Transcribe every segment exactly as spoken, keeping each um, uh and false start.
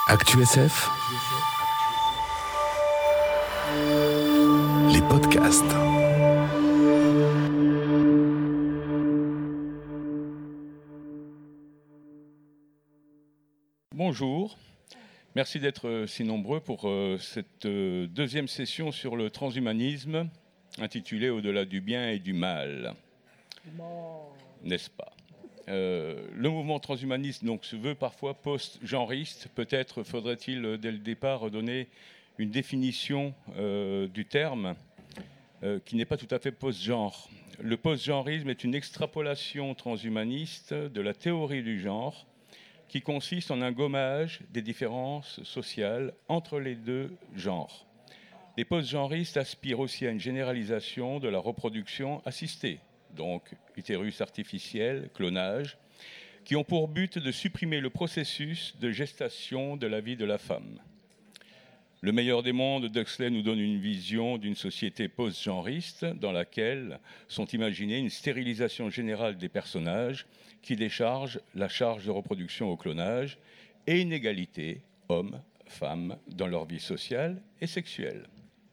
ActuSF, les podcasts. Bonjour, merci d'être si nombreux pour euh, cette euh, deuxième session sur le transhumanisme, intitulée Au-delà du bien et du mal. N'est-ce pas ? Euh, le mouvement transhumaniste donc, se veut parfois post-genriste. Peut-être faudrait-il euh, dès le départ donner une définition euh, du terme euh, qui n'est pas tout à fait post-genre. Le post-genrisme est une extrapolation transhumaniste de la théorie du genre qui consiste en un gommage des différences sociales entre les deux genres. Les post-genristes aspirent aussi à une généralisation de la reproduction assistée, donc utérus artificiel, clonage, qui ont pour but de supprimer le processus de gestation de la vie de la femme. Le meilleur des mondes d'Huxley nous donne une vision d'une société post-genriste dans laquelle sont imaginées une stérilisation générale des personnages qui décharge la charge de reproduction au clonage et une égalité hommes-femmes dans leur vie sociale et sexuelle.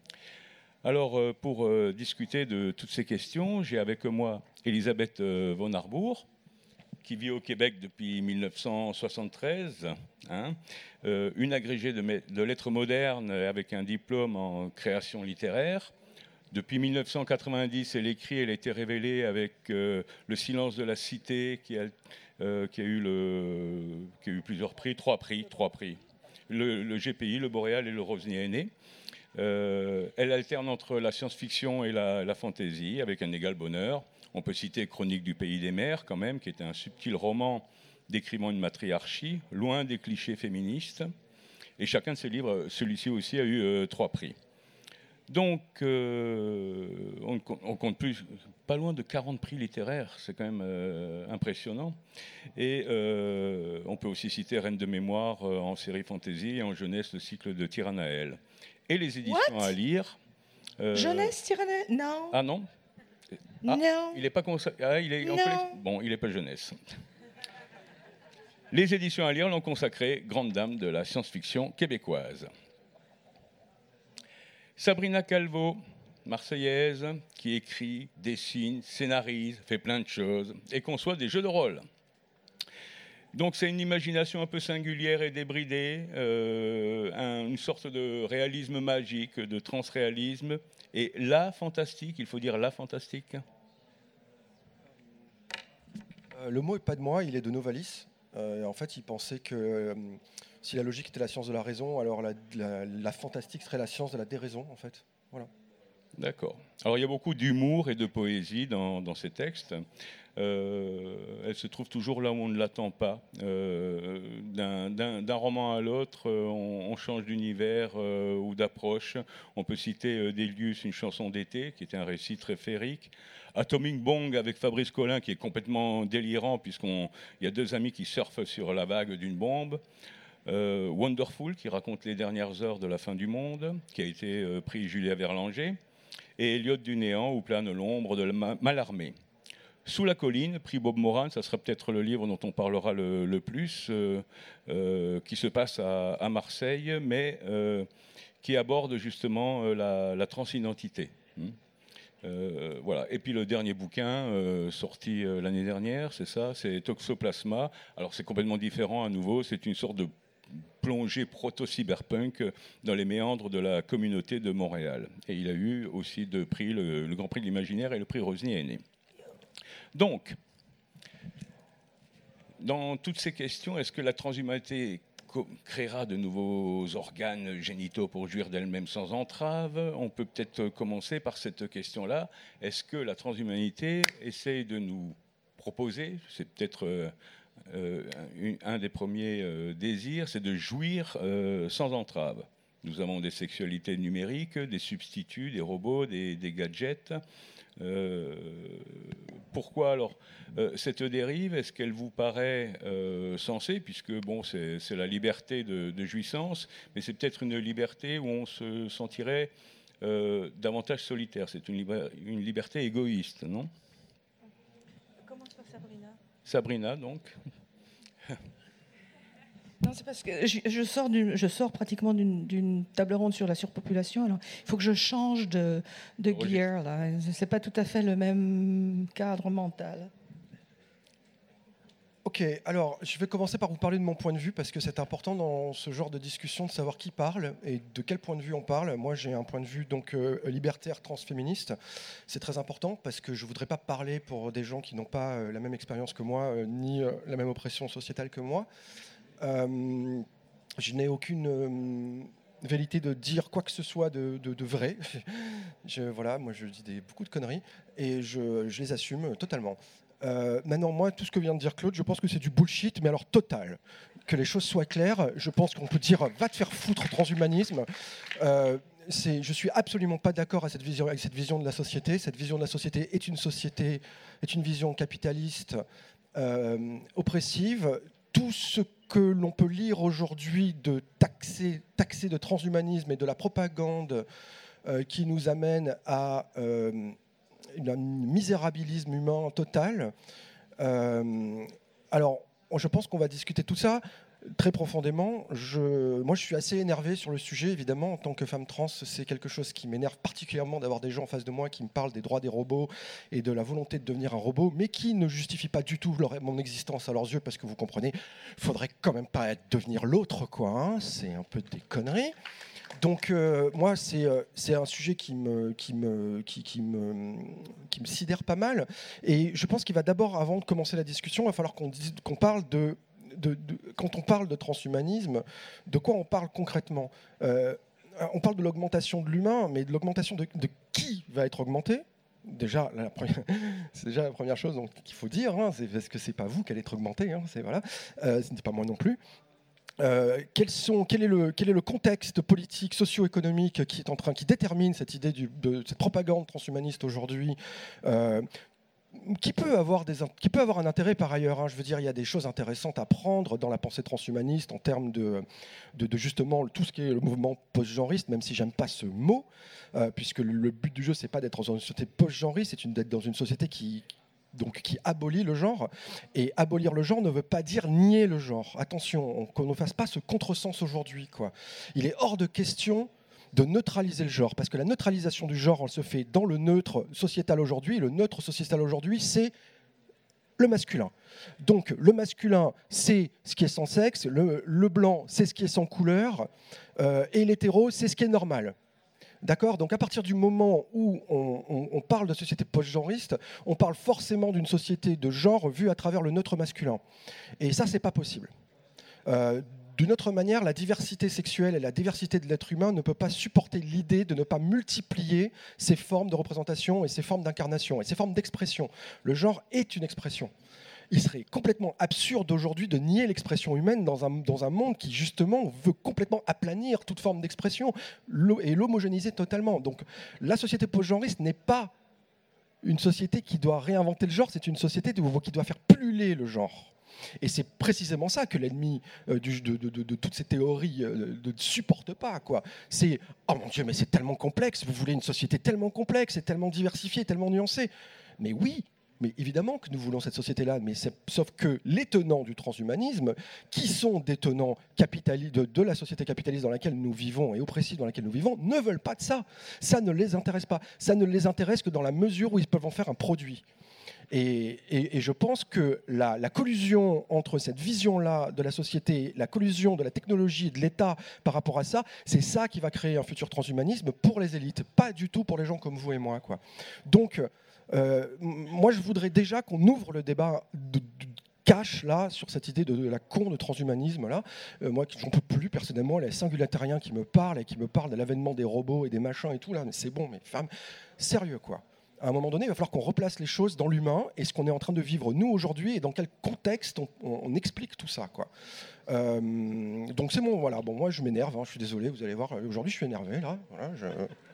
Alors, pour euh, discuter de toutes ces questions, j'ai avec moi Elisabeth euh, von Arbour, qui vit au Québec depuis dix-neuf cent soixante-treize, hein, euh, une agrégée de, de lettres modernes avec un diplôme en création littéraire. Depuis dix-neuf cent quatre-vingt-dix, elle écrit, elle a été révélée avec euh, Le silence de la cité, qui a, euh, qui a, eu, le, qui a eu plusieurs prix, trois prix, trois prix. Le, le G P I, le Boréal et le Rosny Aîné. Euh, elle alterne entre la science-fiction et la, la fantasy, avec un égal bonheur. On peut citer Chronique du pays des mers, quand même, qui est un subtil roman décrivant une matriarchie, loin des clichés féministes. Et chacun de ses livres, celui-ci aussi, a eu euh, trois prix. Donc, euh, on, on compte plus, pas loin de quarante prix littéraires, c'est quand même euh, impressionnant. Et euh, on peut aussi citer Reine de mémoire euh, en série fantasy et en jeunesse le cycle de Tyrannaël. Et les éditions What? à lire. Euh, jeunesse Tyrannaël? Non. Ah non ah, Non. Il n'est pas consacré. Ah, il est non. en bon, il n'est pas jeunesse. Les éditions à lire l'ont consacré grande dame de la science-fiction québécoise. Sabrina Calvo, marseillaise, qui écrit, dessine, scénarise, fait plein de choses et conçoit des jeux de rôle. Donc c'est une imagination un peu singulière et débridée, euh, un, une sorte de réalisme magique, de transréalisme, et la fantastique, il faut dire la fantastique. Euh, le mot n'est pas de moi, il est de Novalis. Euh, en fait, il pensait que euh, si la logique était la science de la raison, alors la, la, la fantastique serait la science de la déraison, en fait. Voilà. D'accord. Alors il y a beaucoup d'humour et de poésie dans, dans ces textes. Euh, elle se trouve toujours là où on ne l'attend pas. Euh, d'un, d'un, d'un roman à l'autre, euh, on, on change d'univers euh, ou d'approche. On peut citer euh, Délius, une chanson d'été, qui était un récit très féerique. Atomic Bong avec Fabrice Collin, qui est complètement délirant, puisqu'il y a deux amis qui surfent sur la vague d'une bombe. Euh, Wonderful, qui raconte les dernières heures de la fin du monde, qui a été euh, prix Julia Verlanger. Et Elliot du néant, où plane l'ombre de la Mallarmé. Sous la colline, prix Bob Moran, ça sera peut-être le livre dont on parlera le, le plus, euh, euh, qui se passe à, à Marseille, mais euh, qui aborde justement euh, la, la transidentité. Euh, voilà. Et puis le dernier bouquin, euh, sorti euh, l'année dernière, c'est ça, c'est Toxoplasma. Alors c'est complètement différent à nouveau, c'est une sorte de plongée proto-cyberpunk dans les méandres de la communauté de Montréal. Et il a eu aussi deux prix, le, le Grand Prix de l'Imaginaire et le prix Rosny Aîné. Donc, dans toutes ces questions, est-ce que la transhumanité créera de nouveaux organes génitaux pour jouir d'elle-même sans entrave? On peut peut-être commencer par cette question-là. Est-ce que la transhumanité essaie de nous proposer, c'est peut-être euh, euh, un des premiers euh, désirs, c'est de jouir euh, sans entrave? Nous avons des sexualités numériques, des substituts, des robots, des, des gadgets. Euh, pourquoi alors euh, cette dérive? Est-ce qu'elle vous paraît euh, sensée, puisque bon, c'est, c'est la liberté de, de jouissance, mais c'est peut-être une liberté où on se sentirait euh, davantage solitaire. C'est une, liber- une liberté égoïste, non? Commence par Sabrina. Sabrina, donc. Non, c'est parce que je, je sors, du, je sors pratiquement d'une, d'une table ronde sur la surpopulation. Alors, il faut que je change de, de gear. Là. C'est pas tout à fait le même cadre mental. Ok, alors je vais commencer par vous parler de mon point de vue parce que c'est important dans ce genre de discussion de savoir qui parle et de quel point de vue on parle. Moi, j'ai un point de vue donc euh, libertaire, transféministe. C'est très important parce que je voudrais pas parler pour des gens qui n'ont pas euh, la même expérience que moi euh, ni euh, la même oppression sociétale que moi. Euh, je n'ai aucune euh, vérité de dire quoi que ce soit de, de, de vrai. je, voilà, moi, je dis des, beaucoup de conneries et je, je les assume totalement. Euh, maintenant, moi, tout ce que vient de dire Claude, je pense que c'est du bullshit, mais alors total. Que les choses soient claires, je pense qu'on peut dire « va te faire foutre, transhumanisme euh, ». C'est, je suis absolument pas d'accord avec cette vision, avec cette vision de la société. Cette vision de la société est une société, est une vision capitaliste, euh, oppressive. Tout ce que l'on peut lire aujourd'hui de taxer, taxer de transhumanisme et de la propagande euh, qui nous amène à euh, un misérabilisme humain total. Euh, alors, je pense qu'on va discuter tout ça très profondément. Je, moi, je suis assez énervé sur le sujet, évidemment. En tant que femme trans, c'est quelque chose qui m'énerve particulièrement d'avoir des gens en face de moi qui me parlent des droits des robots et de la volonté de devenir un robot, mais qui ne justifient pas du tout leur, mon existence à leurs yeux, parce que vous comprenez, il faudrait quand même pas être, devenir l'autre, quoi. Hein, c'est un peu des conneries. Donc euh, moi, c'est, euh, c'est un sujet qui me, qui, me, qui, qui, me, qui me sidère pas mal. Et je pense qu'il va d'abord, avant de commencer la discussion, il va falloir qu'on, dise, qu'on parle de, de, de... Quand on parle de transhumanisme, de quoi on parle concrètement ? euh, On parle de l'augmentation de l'humain, mais de l'augmentation de, de qui va être augmenté ? Déjà, la première, c'est déjà la première chose donc, qu'il faut dire, hein, c'est parce que c'est pas vous qui allez être augmenté, hein, c'est, voilà, euh, ce n'est pas moi non plus. Euh, quels sont, quel, est le, quel est le contexte politique, socio-économique qui est en train, qui détermine cette idée du, de cette propagande transhumaniste aujourd'hui, euh, qui peut avoir des, qui peut avoir un intérêt par ailleurs. Hein, je veux dire, il y a des choses intéressantes à prendre dans la pensée transhumaniste en termes de, de, de justement tout ce qui est le mouvement post-genriste, même si j'aime pas ce mot, euh, puisque le, le but du jeu c'est pas d'être dans une société post-genriste, c'est une, d'être dans une société qui donc qui abolit le genre. Et abolir le genre ne veut pas dire nier le genre. Attention, on, qu'on ne fasse pas ce contresens aujourd'hui, quoi. Il est hors de question de neutraliser le genre, parce que la neutralisation du genre, elle se fait dans le neutre sociétal aujourd'hui. Et le neutre sociétal aujourd'hui, c'est le masculin. Donc le masculin, c'est ce qui est sans sexe, le, le blanc, c'est ce qui est sans couleur, euh, et l'hétéro, c'est ce qui est normal. D'accord ? Donc à partir du moment où on, on, on parle de société post-genriste, on parle forcément d'une société de genre vue à travers le neutre masculin. Et ça, c'est pas possible. Euh, d'une autre manière, la diversité sexuelle et la diversité de l'être humain ne peut pas supporter l'idée de ne pas multiplier ces formes de représentation et ces formes d'incarnation et ces formes d'expression. Le genre est une expression. Il serait complètement absurde aujourd'hui de nier l'expression humaine dans un, dans un monde qui, justement, veut complètement aplanir toute forme d'expression et l'homogénéiser totalement. Donc, la société post-genriste n'est pas une société qui doit réinventer le genre, c'est une société qui doit faire pulluler le genre. Et c'est précisément ça que l'ennemi euh, du, de, de, de, de toutes ces théories euh, ne supporte pas, quoi. C'est « Oh mon Dieu, mais c'est tellement complexe, vous voulez une société tellement complexe, et tellement diversifiée, tellement nuancée. » Mais oui, mais évidemment que nous voulons cette société-là, mais c'est, sauf que les tenants du transhumanisme, qui sont des tenants capitali- de, de la société capitaliste dans laquelle nous vivons et oppressive dans laquelle nous vivons, ne veulent pas de ça. Ça ne les intéresse pas. Ça ne les intéresse que dans la mesure où ils peuvent en faire un produit. Et, et, et je pense que la, la collusion entre cette vision-là de la société, la collusion de la technologie et de l'État par rapport à ça, c'est ça qui va créer un futur transhumanisme pour les élites, pas du tout pour les gens comme vous et moi, quoi. Donc, euh, moi, je voudrais déjà qu'on ouvre le débat de, de cash là sur cette idée de, de la con de transhumanisme là. Euh, moi, j'en peux plus personnellement. Les singulatariens qui me parlent et qui me parlent de l'avènement des robots et des machins et tout là, mais c'est bon, mais femmes, sérieux quoi. À un moment donné, il va falloir qu'on replace les choses dans l'humain et ce qu'on est en train de vivre nous aujourd'hui et dans quel contexte on, on, on explique tout ça, quoi. Euh, donc c'est bon, voilà. Bon, moi je m'énerve, hein, je suis désolé, vous allez voir. Aujourd'hui, je suis énervé là. Voilà, je...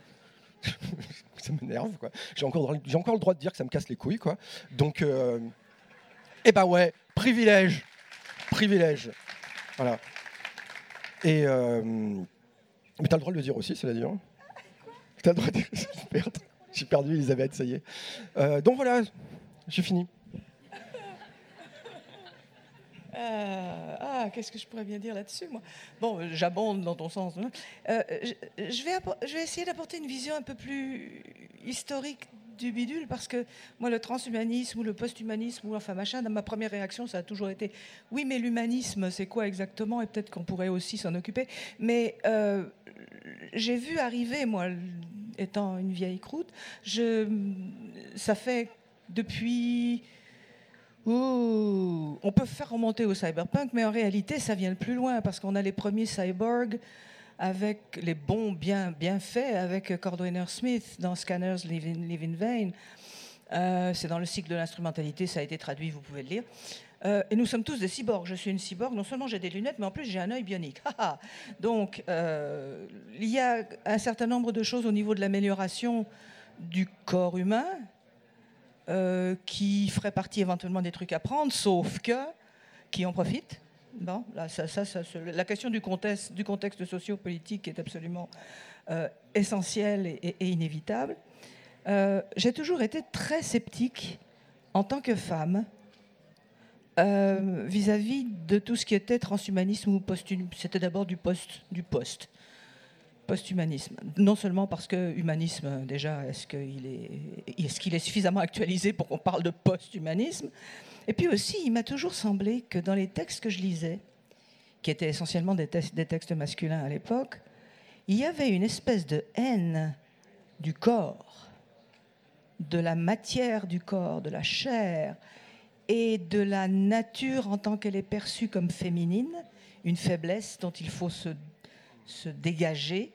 ça m'énerve, quoi. J'ai encore, j'ai encore le droit de dire que ça me casse les couilles, quoi. Donc, euh... eh ben ouais, privilège, privilège. Voilà. Et euh... mais t'as le droit de le dire aussi, c'est la dire. T'as le droit de dire. Merde. J'ai perdu Elisabeth, ça y est. Euh, donc voilà, j'ai fini. Euh, ah, Ah, qu'est-ce que je pourrais bien dire là-dessus, moi? Bon, j'abonde dans ton sens. Hein. Euh, je, je, vais je vais essayer d'apporter une vision un peu plus historique du bidule, parce que moi, le transhumanisme ou le post-humanisme, ou enfin machin, dans ma première réaction, ça a toujours été oui, mais l'humanisme, c'est quoi exactement? Et peut-être qu'on pourrait aussi s'en occuper. Mais euh, j'ai vu arriver, moi, étant une vieille croûte, je, ça fait depuis... Ouh, on peut faire remonter au cyberpunk, mais en réalité, ça vient de plus loin, parce qu'on a les premiers cyborgs avec les bons bien, bien faits, avec Cordwainer Smith dans Scanners Live in, Live in Vain. Euh, c'est dans le cycle de l'instrumentalité, ça a été traduit, vous pouvez le lire. Euh, et nous sommes tous des cyborgs. Je suis une cyborg, non seulement j'ai des lunettes, mais en plus j'ai un œil bionique. Donc, euh, il y a un certain nombre de choses au niveau de l'amélioration du corps humain, Euh, qui ferait partie éventuellement des trucs à prendre, sauf que qui en profite. Bon, là, ça, ça, ça, la question du contexte, du contexte socio-politique est absolument euh, essentielle et, et, et inévitable. Euh, j'ai toujours été très sceptique en tant que femme euh, vis-à-vis de tout ce qui était transhumanisme ou post-humanisme. C'était d'abord du post, du post. Post-humanisme. Non seulement parce que humanisme, déjà, est-ce qu'il est, est-ce qu'il est suffisamment actualisé pour qu'on parle de post-humanisme? Et puis aussi, il m'a toujours semblé que dans les textes que je lisais, qui étaient essentiellement des, te- des textes masculins à l'époque, il y avait une espèce de haine du corps, de la matière du corps, de la chair, et de la nature en tant qu'elle est perçue comme féminine, une faiblesse dont il faut se, se dégager,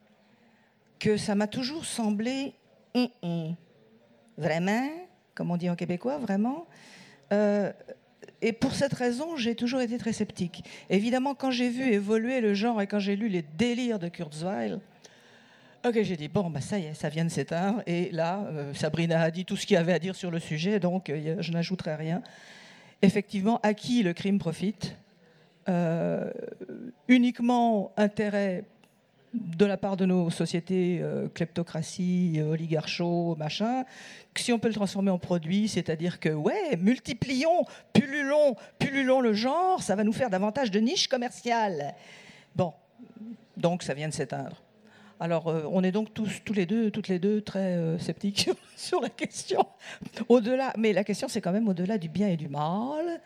que ça m'a toujours semblé hum, hum, vraiment, comme on dit en québécois, vraiment. Euh, et pour cette raison, j'ai toujours été très sceptique. Évidemment, quand j'ai vu évoluer le genre et quand j'ai lu les délires de Kurzweil, ok, j'ai dit, bon, bah, ça y est, ça vient de s'éteindre. Et là, euh, Sabrina a dit tout ce qu'il y avait à dire sur le sujet, donc euh, je n'ajouterai rien. Effectivement, à qui le crime profite? euh, Uniquement intérêt de la part de nos sociétés, euh, kleptocratie, euh, oligarchos, machin, que si on peut le transformer en produit, c'est-à-dire que, ouais, multiplions, pullulons, pullulons le genre, ça va nous faire davantage de niches commerciales. Bon, donc ça vient de s'éteindre. Alors, euh, on est donc tous, tous les deux, toutes les deux très euh, sceptiques sur la question. Au-delà, mais la question, c'est quand même au-delà du bien et du mal.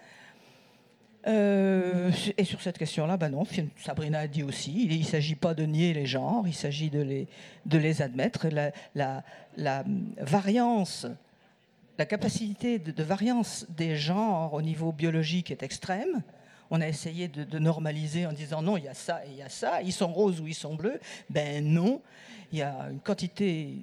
Euh, et sur cette question-là, ben non, Sabrina a dit aussi, il ne s'agit pas de nier les genres, il s'agit de les, de les admettre. La, la, la variance, la capacité de, de variance des genres au niveau biologique est extrême. On a essayé de, de normaliser en disant non, il y a ça et il y a ça, ils sont roses ou ils sont bleus. Ben non, il y a une quantité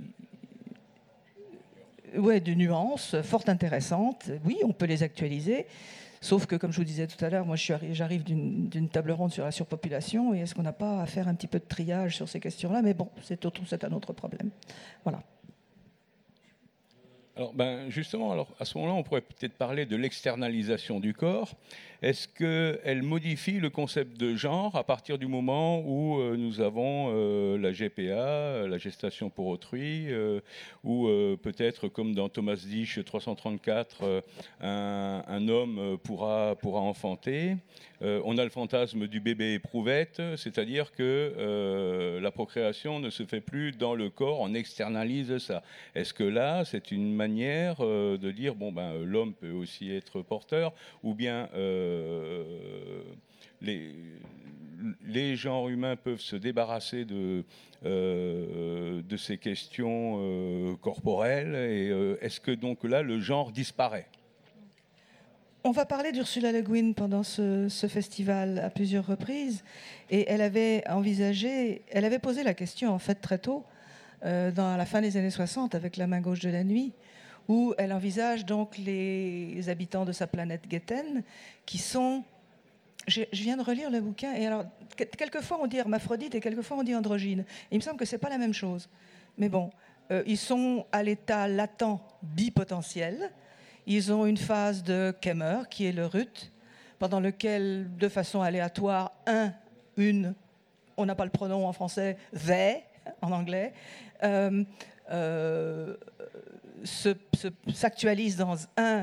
ouais, de nuances fort intéressantes. Oui, on peut les actualiser. Sauf que, comme je vous disais tout à l'heure, moi j'arrive d'une, d'une table ronde sur la surpopulation, et est-ce qu'on n'a pas à faire un petit peu de triage sur ces questions-là? Mais bon, c'est, c'est un autre problème. Voilà. Alors, ben, justement, alors, à ce moment-là, on pourrait peut-être parler de l'externalisation du corps. Est-ce qu'elle modifie le concept de genre à partir du moment où euh, nous avons euh, la G P A, la gestation pour autrui, euh, ou euh, peut-être, comme dans Thomas Dich trois cent trente-quatre, euh, un, un homme pourra, pourra enfanter. Euh, on a le fantasme du bébé éprouvette, c'est-à-dire que euh, la procréation ne se fait plus dans le corps, on externalise ça. Est-ce que là, c'est une manière euh, de dire, bon, ben, l'homme peut aussi être porteur, ou bien euh, les, les genres humains peuvent se débarrasser de, euh, de ces questions euh, corporelles, et euh, est-ce que donc là, le genre disparaît ? On va parler d'Ursula Le Guin pendant ce, ce festival à plusieurs reprises, et elle avait envisagé, elle avait posé la question en fait très tôt, euh, dans la fin des années soixante, avec La main gauche de la nuit, où elle envisage donc les habitants de sa planète Getten, qui sont, je, je viens de relire le bouquin, et alors quelquefois on dit hermaphrodite et quelquefois on dit androgyne. Et il me semble que c'est pas la même chose, mais bon, euh, ils sont à l'état latent bipotentiel. Ils ont une phase de Kemmer, qui est le R U T, pendant lequel, de façon aléatoire, un, une, on n'a pas le pronom en français, they, en anglais, euh, euh, se, se, s'actualise dans un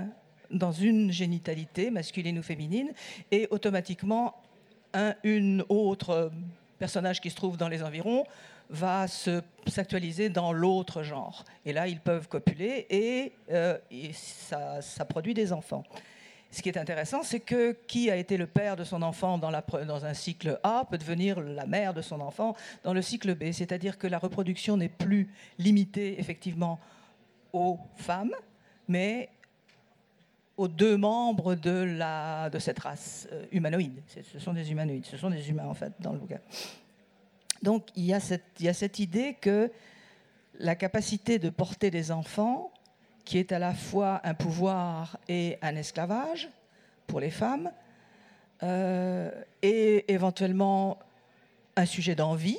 dans une génitalité masculine ou féminine, et automatiquement, un, une autre personnage qui se trouve dans les environs va se, s'actualiser dans l'autre genre. Et là, ils peuvent copuler et, euh, et ça, ça produit des enfants. Ce qui est intéressant, c'est que qui a été le père de son enfant dans, la, dans un cycle A peut devenir la mère de son enfant dans le cycle B. C'est-à-dire que la reproduction n'est plus limitée, effectivement, aux femmes, mais aux deux membres de, la, de cette race euh, humanoïde. Ce sont des humanoïdes, ce sont des humains, en fait, dans le bouquin. Donc, il y a cette, il y a cette idée que la capacité de porter des enfants, qui est à la fois un pouvoir et un esclavage pour les femmes, euh, et éventuellement un sujet d'envie,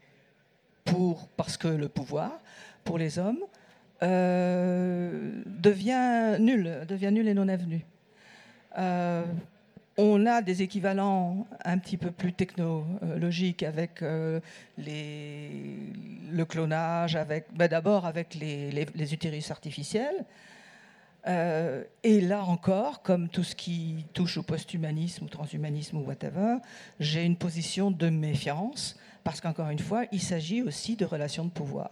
pour, parce que le pouvoir, pour les hommes, euh, devient nul, devient nul et non avenu. Euh, on a des équivalents un petit peu plus technologiques avec euh, les, le clonage, avec, ben d'abord avec les, les, les utérus artificiels. Euh, et là encore, comme tout ce qui touche au post-humanisme ou transhumanisme ou whatever, j'ai une position de méfiance, parce qu'encore une fois, il s'agit aussi de relations de pouvoir.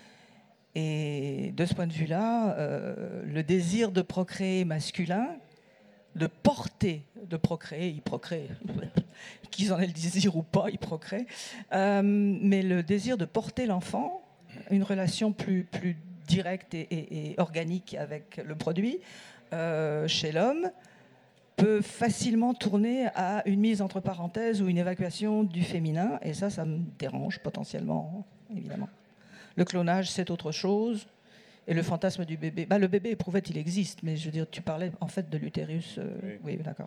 Et de ce point de vue-là, euh, le désir de procréer masculin, de porter, de procréer, il procrée, qu'ils en aient le désir ou pas, il procrée, euh, mais le désir de porter l'enfant, une relation plus, plus directe et, et, et organique avec le produit, euh, chez l'homme, peut facilement tourner à une mise entre parenthèses ou une évacuation du féminin, et ça, ça me dérange potentiellement, évidemment. Le clonage, c'est autre chose. Et le fantasme du bébé. Bah, le bébé éprouvette, il existe, mais je veux dire, tu parlais en fait de l'utérus. Euh, oui, oui d'accord.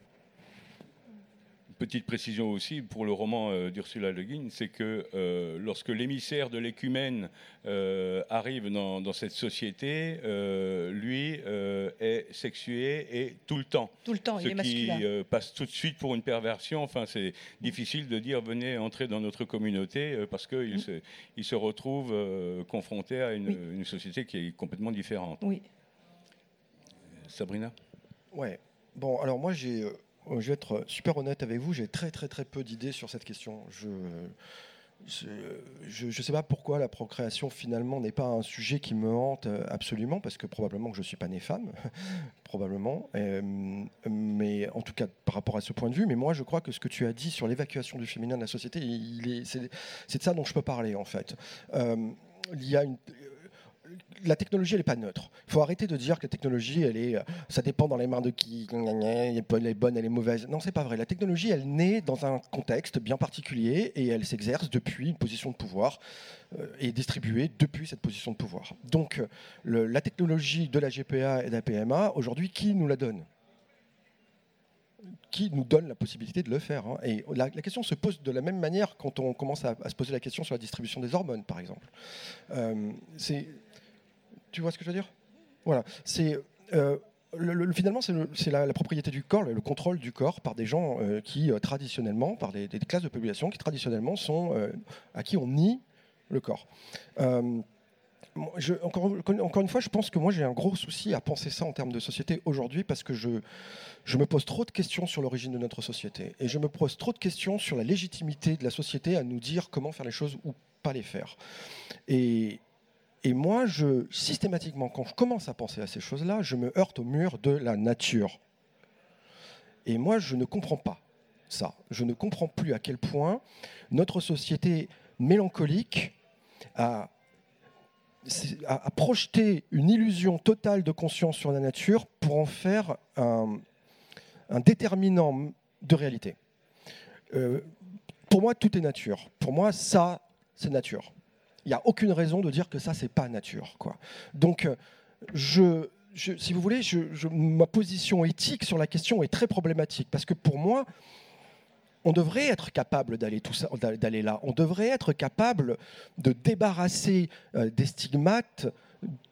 Petite précision aussi pour le roman euh, d'Ursula Le Guin, c'est que euh, lorsque l'émissaire de l'écumène euh, arrive dans, dans cette société, euh, lui euh, est sexué et tout le temps. Tout le temps, ce il est masculin. Ce qui euh, passe tout de suite pour une perversion. Enfin, c'est difficile de dire venez entrer dans notre communauté euh, parce qu'il mmh. se, il se retrouve euh, confronté à une, oui. une société qui est complètement différente. Oui. Sabrina ? Ouais. Bon, alors moi j'ai. Euh... Je vais être super honnête avec vous, j'ai très très très peu d'idées sur cette question. Je je ne sais pas pourquoi la procréation finalement n'est pas un sujet qui me hante absolument, parce que probablement que je ne suis pas né femme, probablement, euh, mais en tout cas par rapport à ce point de vue. Mais moi je crois que ce que tu as dit sur l'évacuation du féminin de la société, il est, c'est, c'est de ça dont je peux parler en fait. Euh, il y a une... La technologie, elle n'est pas neutre. Il faut arrêter de dire que la technologie, elle est, ça dépend dans les mains de qui, elle est bonne, elle est mauvaise. Non, c'est pas vrai. La technologie, elle naît dans un contexte bien particulier et elle s'exerce depuis une position de pouvoir euh, et est distribuée depuis cette position de pouvoir. Donc, le, la technologie de la G P A et de la P M A, aujourd'hui, qui nous la donne ? Qui nous donne la possibilité de le faire, hein. Et la, la question se pose de la même manière quand on commence à, à se poser la question sur la distribution des hormones, par exemple. Euh, c'est... Tu vois ce que je veux dire ? Voilà. C'est, euh, le, le, finalement, c'est, le, c'est la, la propriété du corps, le, le contrôle du corps par des gens euh, qui, euh, traditionnellement, par des, des classes de population qui, traditionnellement, sont euh, à qui on nie le corps. Euh, je, encore, encore une fois, je pense que moi, j'ai un gros souci à penser ça en termes de société aujourd'hui, parce que je, je me pose trop de questions sur l'origine de notre société. Et je me pose trop de questions sur la légitimité de la société à nous dire comment faire les choses ou pas les faire. Et... Et moi, je, systématiquement, quand je commence à penser à ces choses-là, je me heurte au mur de la nature. Et moi, je ne comprends pas ça. Je ne comprends plus à quel point notre société mélancolique a, a, a projeté une illusion totale de conscience sur la nature pour en faire un, un déterminant de réalité. Euh, pour moi, tout est nature. Pour moi, ça, c'est nature. Il n'y a aucune raison de dire que ça, c'est pas nature, quoi. Donc, je, je, si vous voulez, je, je, ma position éthique sur la question est très problématique, parce que pour moi, on devrait être capable d'aller, tout ça, d'aller là. On devrait être capable de débarrasser euh, des stigmates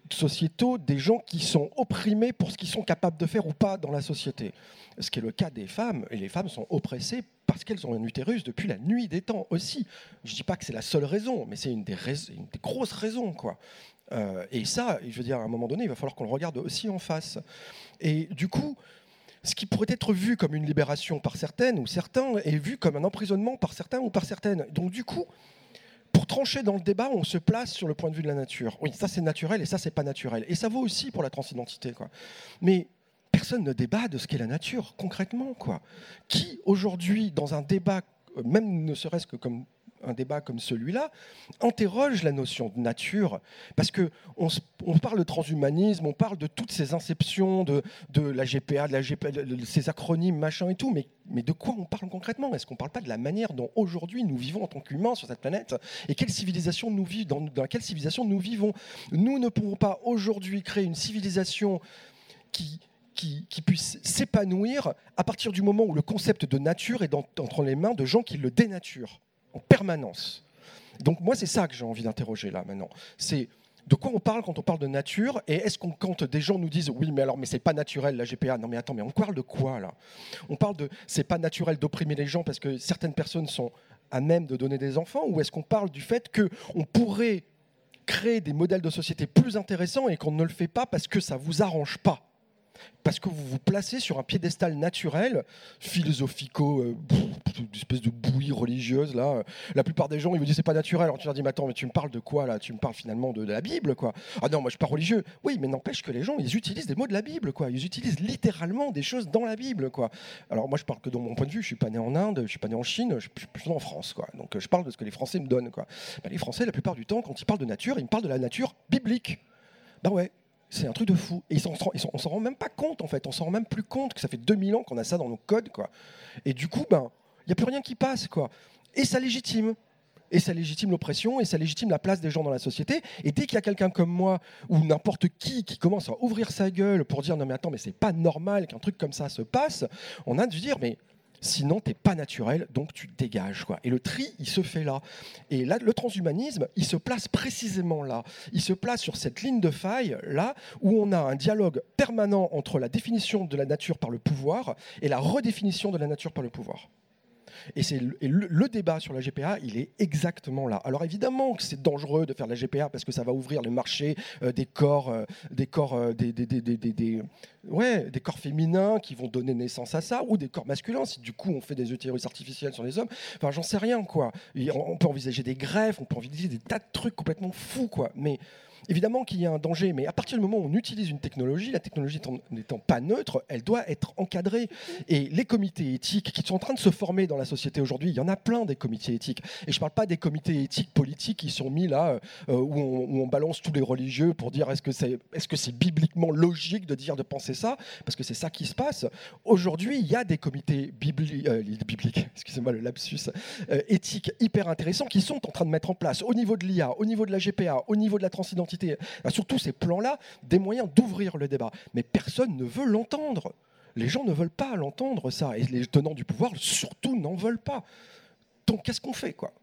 sociétaux des gens qui sont opprimés pour ce qu'ils sont capables de faire ou pas dans la société. Ce qui est le cas des femmes, et les femmes sont oppressées parce qu'elles ont un utérus depuis la nuit des temps aussi. Je ne dis pas que c'est la seule raison, mais c'est une des, rais- une des grosses raisons, quoi. Euh, et ça, je veux dire, à un moment donné, il va falloir qu'on le regarde aussi en face. Et du coup, ce qui pourrait être vu comme une libération par certaines ou certains est vu comme un emprisonnement par certains ou par certaines. Donc du coup, pour trancher dans le débat, on se place sur le point de vue de la nature. Oui, ça c'est naturel et ça c'est pas naturel. Et ça vaut aussi pour la transidentité, quoi. Mais personne ne débat de ce qu'est la nature, concrètement, quoi. Qui, aujourd'hui, dans un débat, même ne serait-ce que comme un débat comme celui-là, interroge la notion de nature, parce qu'on on parle de transhumanisme, on parle de toutes ces inceptions, de, de la G P A, de la G P A, de ces acronymes, machin et tout, mais, mais de quoi on parle concrètement? Est-ce qu'on ne parle pas de la manière dont aujourd'hui nous vivons en tant qu'humains sur cette planète, et quelle civilisation nous vivons, dans, dans quelle civilisation nous vivons? Nous ne pouvons pas aujourd'hui créer une civilisation qui... Qui, qui puisse s'épanouir à partir du moment où le concept de nature est dans, entre les mains de gens qui le dénaturent en permanence. Donc moi, c'est ça que j'ai envie d'interroger là maintenant. C'est de quoi on parle quand on parle de nature, et est-ce qu'on, quand des gens nous disent oui, mais alors, mais c'est pas naturel la G P A. Non mais attends, mais on parle de quoi là? On parle de c'est pas naturel d'opprimer les gens parce que certaines personnes sont à même de donner des enfants, ou est-ce qu'on parle du fait que on pourrait créer des modèles de société plus intéressants et qu'on ne le fait pas parce que ça vous arrange pas? Parce que vous vous placez sur un piédestal naturel, philosophico, euh, pff, une espèce de bouillie religieuse. Là. La plupart des gens, ils vous disent c'est pas naturel. Alors tu leur dis, mais attends, mais tu me parles de quoi là? Tu me parles finalement de, de la Bible, quoi. Ah non, moi je suis pas religieux. Oui, mais n'empêche que les gens, ils utilisent des mots de la Bible, quoi. Ils utilisent littéralement des choses dans la Bible, quoi. Alors moi je parle que de mon point de vue. Je suis pas né en Inde, je suis pas né en Chine, je suis plutôt en France, quoi. Donc je parle de ce que les Français me donnent, quoi. Ben, les Français, la plupart du temps, quand ils parlent de nature, ils me parlent de la nature biblique. Ben ouais. C'est un truc de fou. Et ils s'en, ils s'en, on s'en rend même pas compte, en fait. On s'en rend même plus compte que ça fait deux mille ans qu'on a ça dans nos codes, quoi. Et du coup, ben, il n'y a plus rien qui passe, quoi. Et ça légitime. Et ça légitime l'oppression, et ça légitime la place des gens dans la société. Et dès qu'il y a quelqu'un comme moi, ou n'importe qui, qui commence à ouvrir sa gueule pour dire « Non mais attends, mais c'est pas normal qu'un truc comme ça se passe », on a de dire « Mais sinon, t'es pas naturel, donc tu dégages, quoi. » Et le tri, il se fait là. Et là, le transhumanisme, il se place précisément là. Il se place sur cette ligne de faille, là, où on a un dialogue permanent entre la définition de la nature par le pouvoir et la redéfinition de la nature par le pouvoir. Et, c'est le, et le, le débat sur la G P A, il est exactement là. Alors évidemment que c'est dangereux de faire de la G P A parce que ça va ouvrir le marché euh, des corps, euh, des corps, euh, des, des, des, des, des, des, ouais, des corps féminins qui vont donner naissance à ça, ou des corps masculins. Si du coup on fait des utérus artificiels sur les hommes, enfin j'en sais rien, quoi. On peut envisager des greffes, on peut envisager des tas de trucs complètement fous, quoi. Mais évidemment qu'il y a un danger, mais à partir du moment où on utilise une technologie, la technologie n'étant pas neutre, elle doit être encadrée. Et les comités éthiques qui sont en train de se former dans la société aujourd'hui, il y en a plein des comités éthiques. Et je ne parle pas des comités éthiques politiques qui sont mis là, euh, où, on, où on balance tous les religieux pour dire est-ce que c'est est-ce que c'est bibliquement logique de dire, de penser ça, parce que c'est ça qui se passe. Aujourd'hui, il y a des comités bibli euh, bibliques, excusez-moi le lapsus, euh, éthiques hyper intéressants qui sont en train de mettre en place au niveau de l'I A, au niveau de la G P A, au niveau de la transidentité, sur tous ces plans-là, des moyens d'ouvrir le débat. Mais personne ne veut l'entendre. Les gens ne veulent pas l'entendre, ça. Et les tenants du pouvoir, surtout, n'en veulent pas. Donc, qu'est-ce qu'on fait, quoi?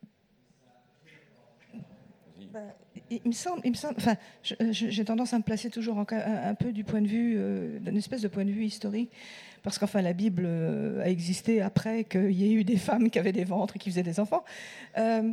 Ben, il me semble, il me semble, enfin, je, je, j'ai tendance à me placer toujours en, un, un peu du point de vue, euh, d'une espèce de point de vue historique, parce qu'enfin, la Bible euh, a existé après qu'il y ait eu des femmes qui avaient des ventres et qui faisaient des enfants. Euh,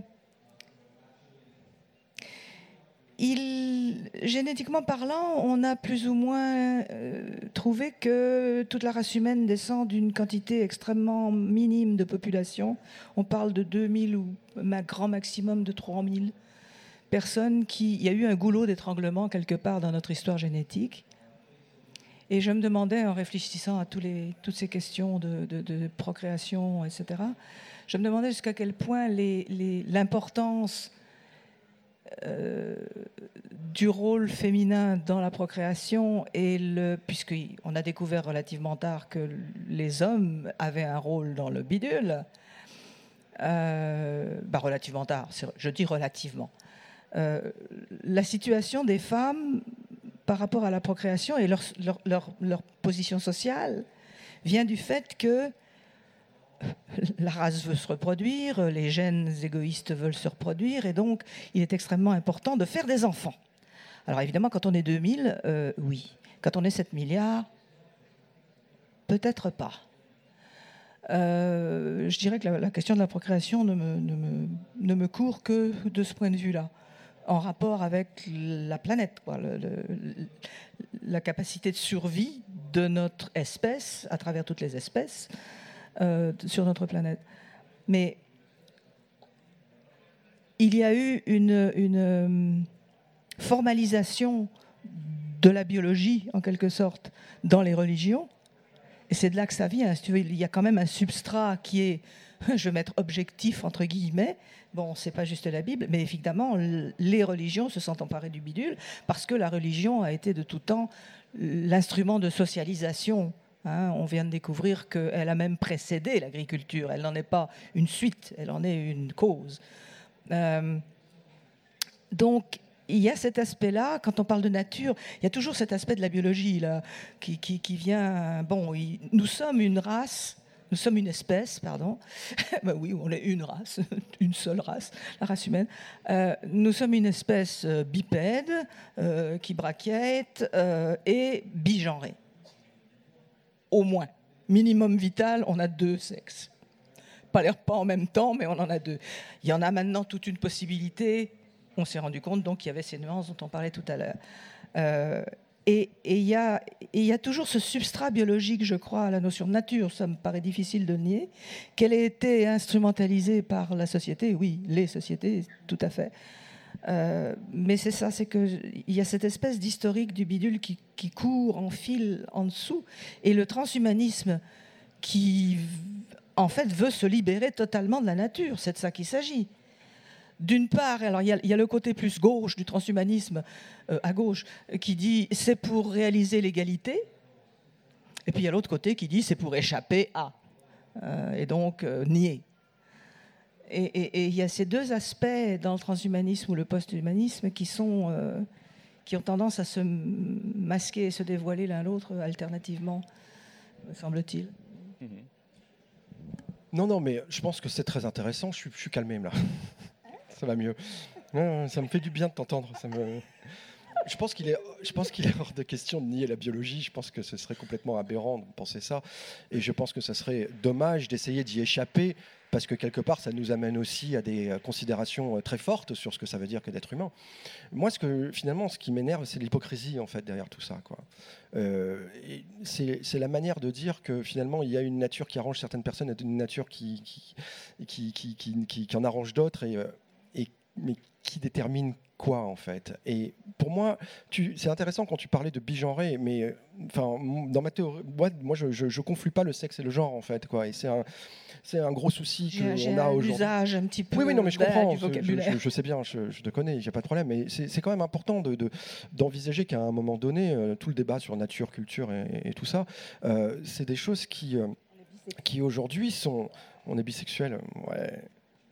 Il, génétiquement parlant, on a plus ou moins euh, trouvé que toute la race humaine descend d'une quantité extrêmement minime de population. On parle de deux mille ou un grand maximum de trois mille personnes. Qui, il y a eu un goulot d'étranglement quelque part dans notre histoire génétique. Et je me demandais, en réfléchissant à tous les, toutes ces questions de, de, de procréation, et cetera, je me demandais jusqu'à quel point les, les, l'importance Euh, du rôle féminin dans la procréation, et le, puisqu'on a découvert relativement tard que les hommes avaient un rôle dans le bidule, euh, bah relativement tard, je dis relativement, euh, la situation des femmes par rapport à la procréation et leur, leur, leur, leur position sociale vient du fait que la race veut se reproduire, les gènes égoïstes veulent se reproduire, et donc il est extrêmement important de faire des enfants. Alors évidemment, quand on est deux mille, euh, oui. Quand on est sept milliards, peut-être pas. Euh, je dirais que la, la question de la procréation ne me, ne, me, ne me court que de ce point de vue-là, en rapport avec la planète, quoi, le, le, la capacité de survie de notre espèce, à travers toutes les espèces, euh, sur notre planète. Mais il y a eu une, une formalisation de la biologie, en quelque sorte, dans les religions. Et c'est de là que ça vient. Si tu veux, il y a quand même un substrat qui est, je vais mettre objectif entre guillemets. Bon, c'est pas juste la Bible, mais évidemment, les religions se sont emparées du bidule parce que la religion a été de tout temps l'instrument de socialisation. Hein, on vient de découvrir qu'elle a même précédé l'agriculture. Elle n'en est pas une suite, elle en est une cause. Euh, donc, il y a cet aspect-là, quand on parle de nature, il y a toujours cet aspect de la biologie là, qui, qui, qui vient... Bon, il, nous sommes une race, nous sommes une espèce, pardon. Ben oui, on est une race, une seule race, la race humaine. Euh, nous sommes une espèce bipède, euh, qui braquiette euh, et bigenrée. Au moins. Minimum vital, on a deux sexes. Pas l'air pas en même temps, mais on en a deux. Il y en a maintenant toute une possibilité. On s'est rendu compte donc qu'il y avait ces nuances dont on parlait tout à l'heure. Euh, et il y a, y a toujours ce substrat biologique, je crois, à la notion de nature. Ça me paraît difficile de le nier. Qu'elle ait été instrumentalisée par la société, oui, les sociétés, tout à fait. Euh, mais c'est ça, c'est qu'il y a cette espèce d'historique du bidule qui, qui court en fil en dessous. Et le transhumanisme qui, en fait, veut se libérer totalement de la nature. C'est de ça qu'il s'agit. D'une part, alors il y, y a le côté plus gauche du transhumanisme, euh, à gauche, qui dit c'est pour réaliser l'égalité, et puis il y a l'autre côté qui dit c'est pour échapper à, euh, et donc euh, nier. Et il y a ces deux aspects dans le transhumanisme ou le post-humanisme qui, sont, euh, qui ont tendance à se masquer et se dévoiler l'un l'autre alternativement, me semble-t-il. Mm-hmm. Non, non, mais je pense que c'est très intéressant. Je suis, je suis calmé, là. Ça va mieux. Non, ça me fait du bien de t'entendre. Ça me... Je pense qu'il est, je pense qu'il est hors de question de nier la biologie. Je pense que ce serait complètement aberrant de penser ça. Et je pense que ce serait dommage d'essayer d'y échapper parce que quelque part, ça nous amène aussi à des considérations très fortes sur ce que ça veut dire que d'être humain. Moi, ce que, finalement, ce qui m'énerve, c'est l'hypocrisie en fait derrière tout ça, quoi. Euh, et c'est, c'est la manière de dire que finalement, il y a une nature qui arrange certaines personnes et une nature qui, qui, qui, qui, qui, qui, qui en arrange d'autres. Et, et, mais qui détermine quoi en fait? Et pour moi, tu, c'est intéressant quand tu parlais de bigenré, mais enfin dans ma théorie, moi, moi je, je, je conflue pas le sexe et le genre en fait, quoi. Et c'est un, c'est un gros souci que j'ai, on a aujourd'hui. L'usage un petit peu. Oui, oui, non, mais je comprends. Du vocabulaire. Je, je, je sais bien, je, je te connais, j'ai pas de problème. Mais c'est, c'est quand même important de, de, d'envisager qu'à un moment donné, euh, tout le débat sur nature, culture et, et tout ça, euh, c'est des choses qui, euh, qui aujourd'hui sont. On est bisexuel, ouais.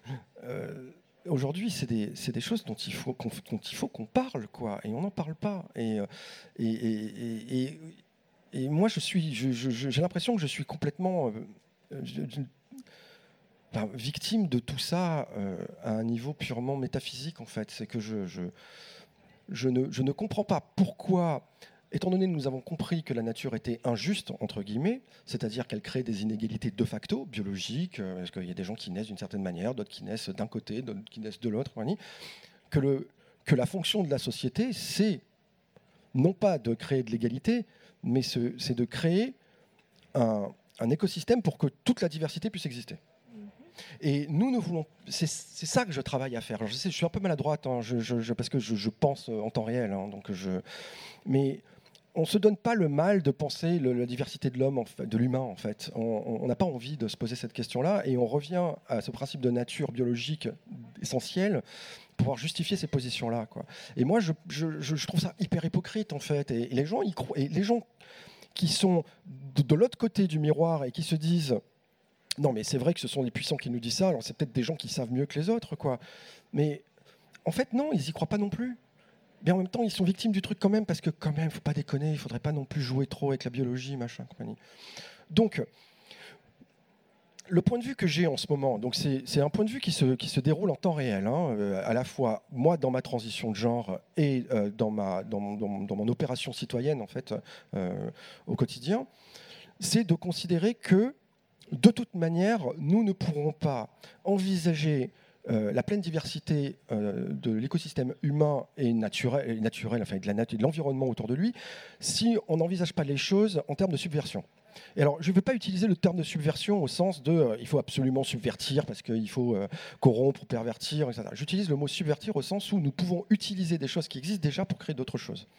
Euh, Aujourd'hui, c'est des, c'est des choses dont il faut qu'on, dont il faut qu'on parle, quoi, et on n'en parle pas. Et, et, et, et, et moi, je suis, je, je, j'ai l'impression que je suis complètement euh, je, je, enfin, victime de tout ça euh, à un niveau purement métaphysique, en fait. C'est que je, je, je, ne, je ne comprends pas pourquoi. Étant donné que nous avons compris que la nature était injuste, entre guillemets, c'est-à-dire qu'elle crée des inégalités de facto, biologiques, euh, parce qu'il y a des gens qui naissent d'une certaine manière, d'autres qui naissent d'un côté, d'autres qui naissent de l'autre, que, le, que la fonction de la société, c'est non pas de créer de l'égalité, mais ce, c'est de créer un, un écosystème pour que toute la diversité puisse exister. Et nous, nous voulons. C'est, c'est ça que je travaille à faire. Alors, je sais, je suis un peu maladroite, hein, je, je, je, parce que je, je pense en temps réel. Hein, donc je, mais on ne se donne pas le mal de penser le, la diversité de l'homme, en fait, de l'humain, en fait. On n'a pas envie de se poser cette question-là, et on revient à ce principe de nature biologique essentiel pour pouvoir justifier ces positions-là, quoi. Et moi, je, je, je trouve ça hyper hypocrite, en fait. Et, et les gens, y croient, et les gens qui sont de, de l'autre côté du miroir et qui se disent non, mais c'est vrai que ce sont les puissants qui nous disent ça, alors c'est peut-être des gens qui savent mieux que les autres, quoi. Mais en fait, non, ils n'y croient pas non plus. Mais en même temps, ils sont victimes du truc quand même, parce que quand même, il ne faut pas déconner, il ne faudrait pas non plus jouer trop avec la biologie, machin, compagnie. Donc, le point de vue que j'ai en ce moment, donc c'est, c'est un point de vue qui se, qui se déroule en temps réel, hein, euh, à la fois moi dans ma transition de genre et euh, dans, ma, dans, dans, dans mon opération citoyenne en fait, euh, au quotidien, c'est de considérer que de toute manière, nous ne pourrons pas envisager euh, la pleine diversité euh, de l'écosystème humain et naturel, et naturel enfin de la nature, de l'environnement autour de lui, si on n'envisage pas les choses en termes de subversion. Et alors, je ne veux pas utiliser le terme de subversion au sens de euh, il faut absolument subvertir parce qu'il faut euh, corrompre, pervertir, et cetera. J'utilise le mot subvertir au sens où nous pouvons utiliser des choses qui existent déjà pour créer d'autres choses.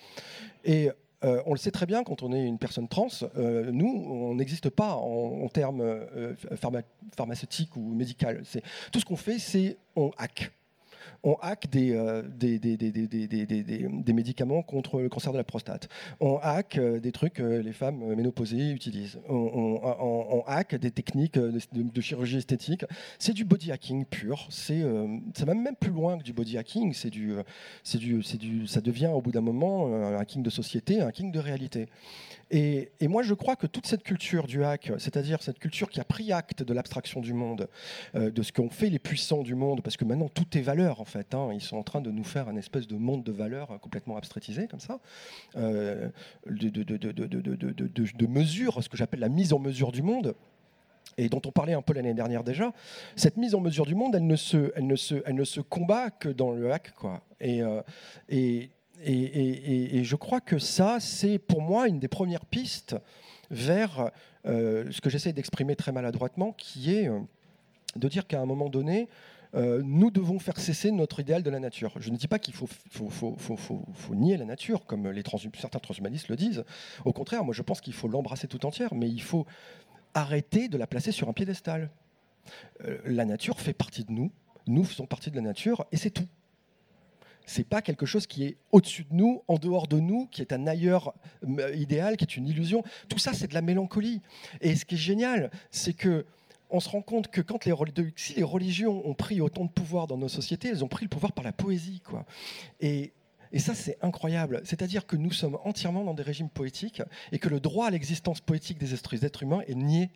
Et euh, on le sait très bien, quand on est une personne trans, euh, nous, on n'existe pas en, en termes euh, pharma- pharmaceutiques ou médicaux. C'est, tout ce qu'on fait, c'est on hack. On hack des, euh, des, des, des, des, des, des, des, des médicaments contre le cancer de la prostate. On hack euh, des trucs que les femmes ménopausées utilisent. On, on, on, on hack des techniques de, de chirurgie esthétique. C'est du body hacking pur. C'est, euh, ça va même plus loin que du body hacking. C'est du, c'est du, c'est du, ça devient au bout d'un moment un hacking de société, un hacking de réalité. Et, et moi, je crois que toute cette culture du hack, c'est-à-dire cette culture qui a pris acte de l'abstraction du monde, euh, de ce qu'ont fait les puissants du monde, parce que maintenant tout est valeur en fait, hein, ils sont en train de nous faire un espèce de monde de valeurs complètement abstraitisé comme ça, euh, de, de, de, de, de, de, de, de, de mesure, ce que j'appelle la mise en mesure du monde, et dont on parlait un peu l'année dernière déjà. Cette mise en mesure du monde, elle ne se, elle ne se, elle ne se combat que dans le hack, quoi. Et, euh, et Et, et, et je crois que ça, c'est pour moi une des premières pistes vers euh, ce que j'essaie d'exprimer très maladroitement, qui est euh, de dire qu'à un moment donné, euh, nous devons faire cesser notre idéal de la nature. Je ne dis pas qu'il faut, faut, faut, faut, faut, faut nier la nature, comme les trans, certains transhumanistes le disent. Au contraire, moi je pense qu'il faut l'embrasser tout entière, mais il faut arrêter de la placer sur un piédestal. Euh, la nature fait partie de nous, nous faisons partie de la nature, et c'est tout. C'est pas quelque chose qui est au-dessus de nous, en dehors de nous, qui est un ailleurs idéal, qui est une illusion. Tout ça, c'est de la mélancolie. Et ce qui est génial, c'est que on se rend compte que quand les, si les religions ont pris autant de pouvoir dans nos sociétés, elles ont pris le pouvoir par la poésie, quoi. Et, et ça, c'est incroyable. C'est-à-dire que nous sommes entièrement dans des régimes poétiques et que le droit à l'existence poétique des êtres humains est nié.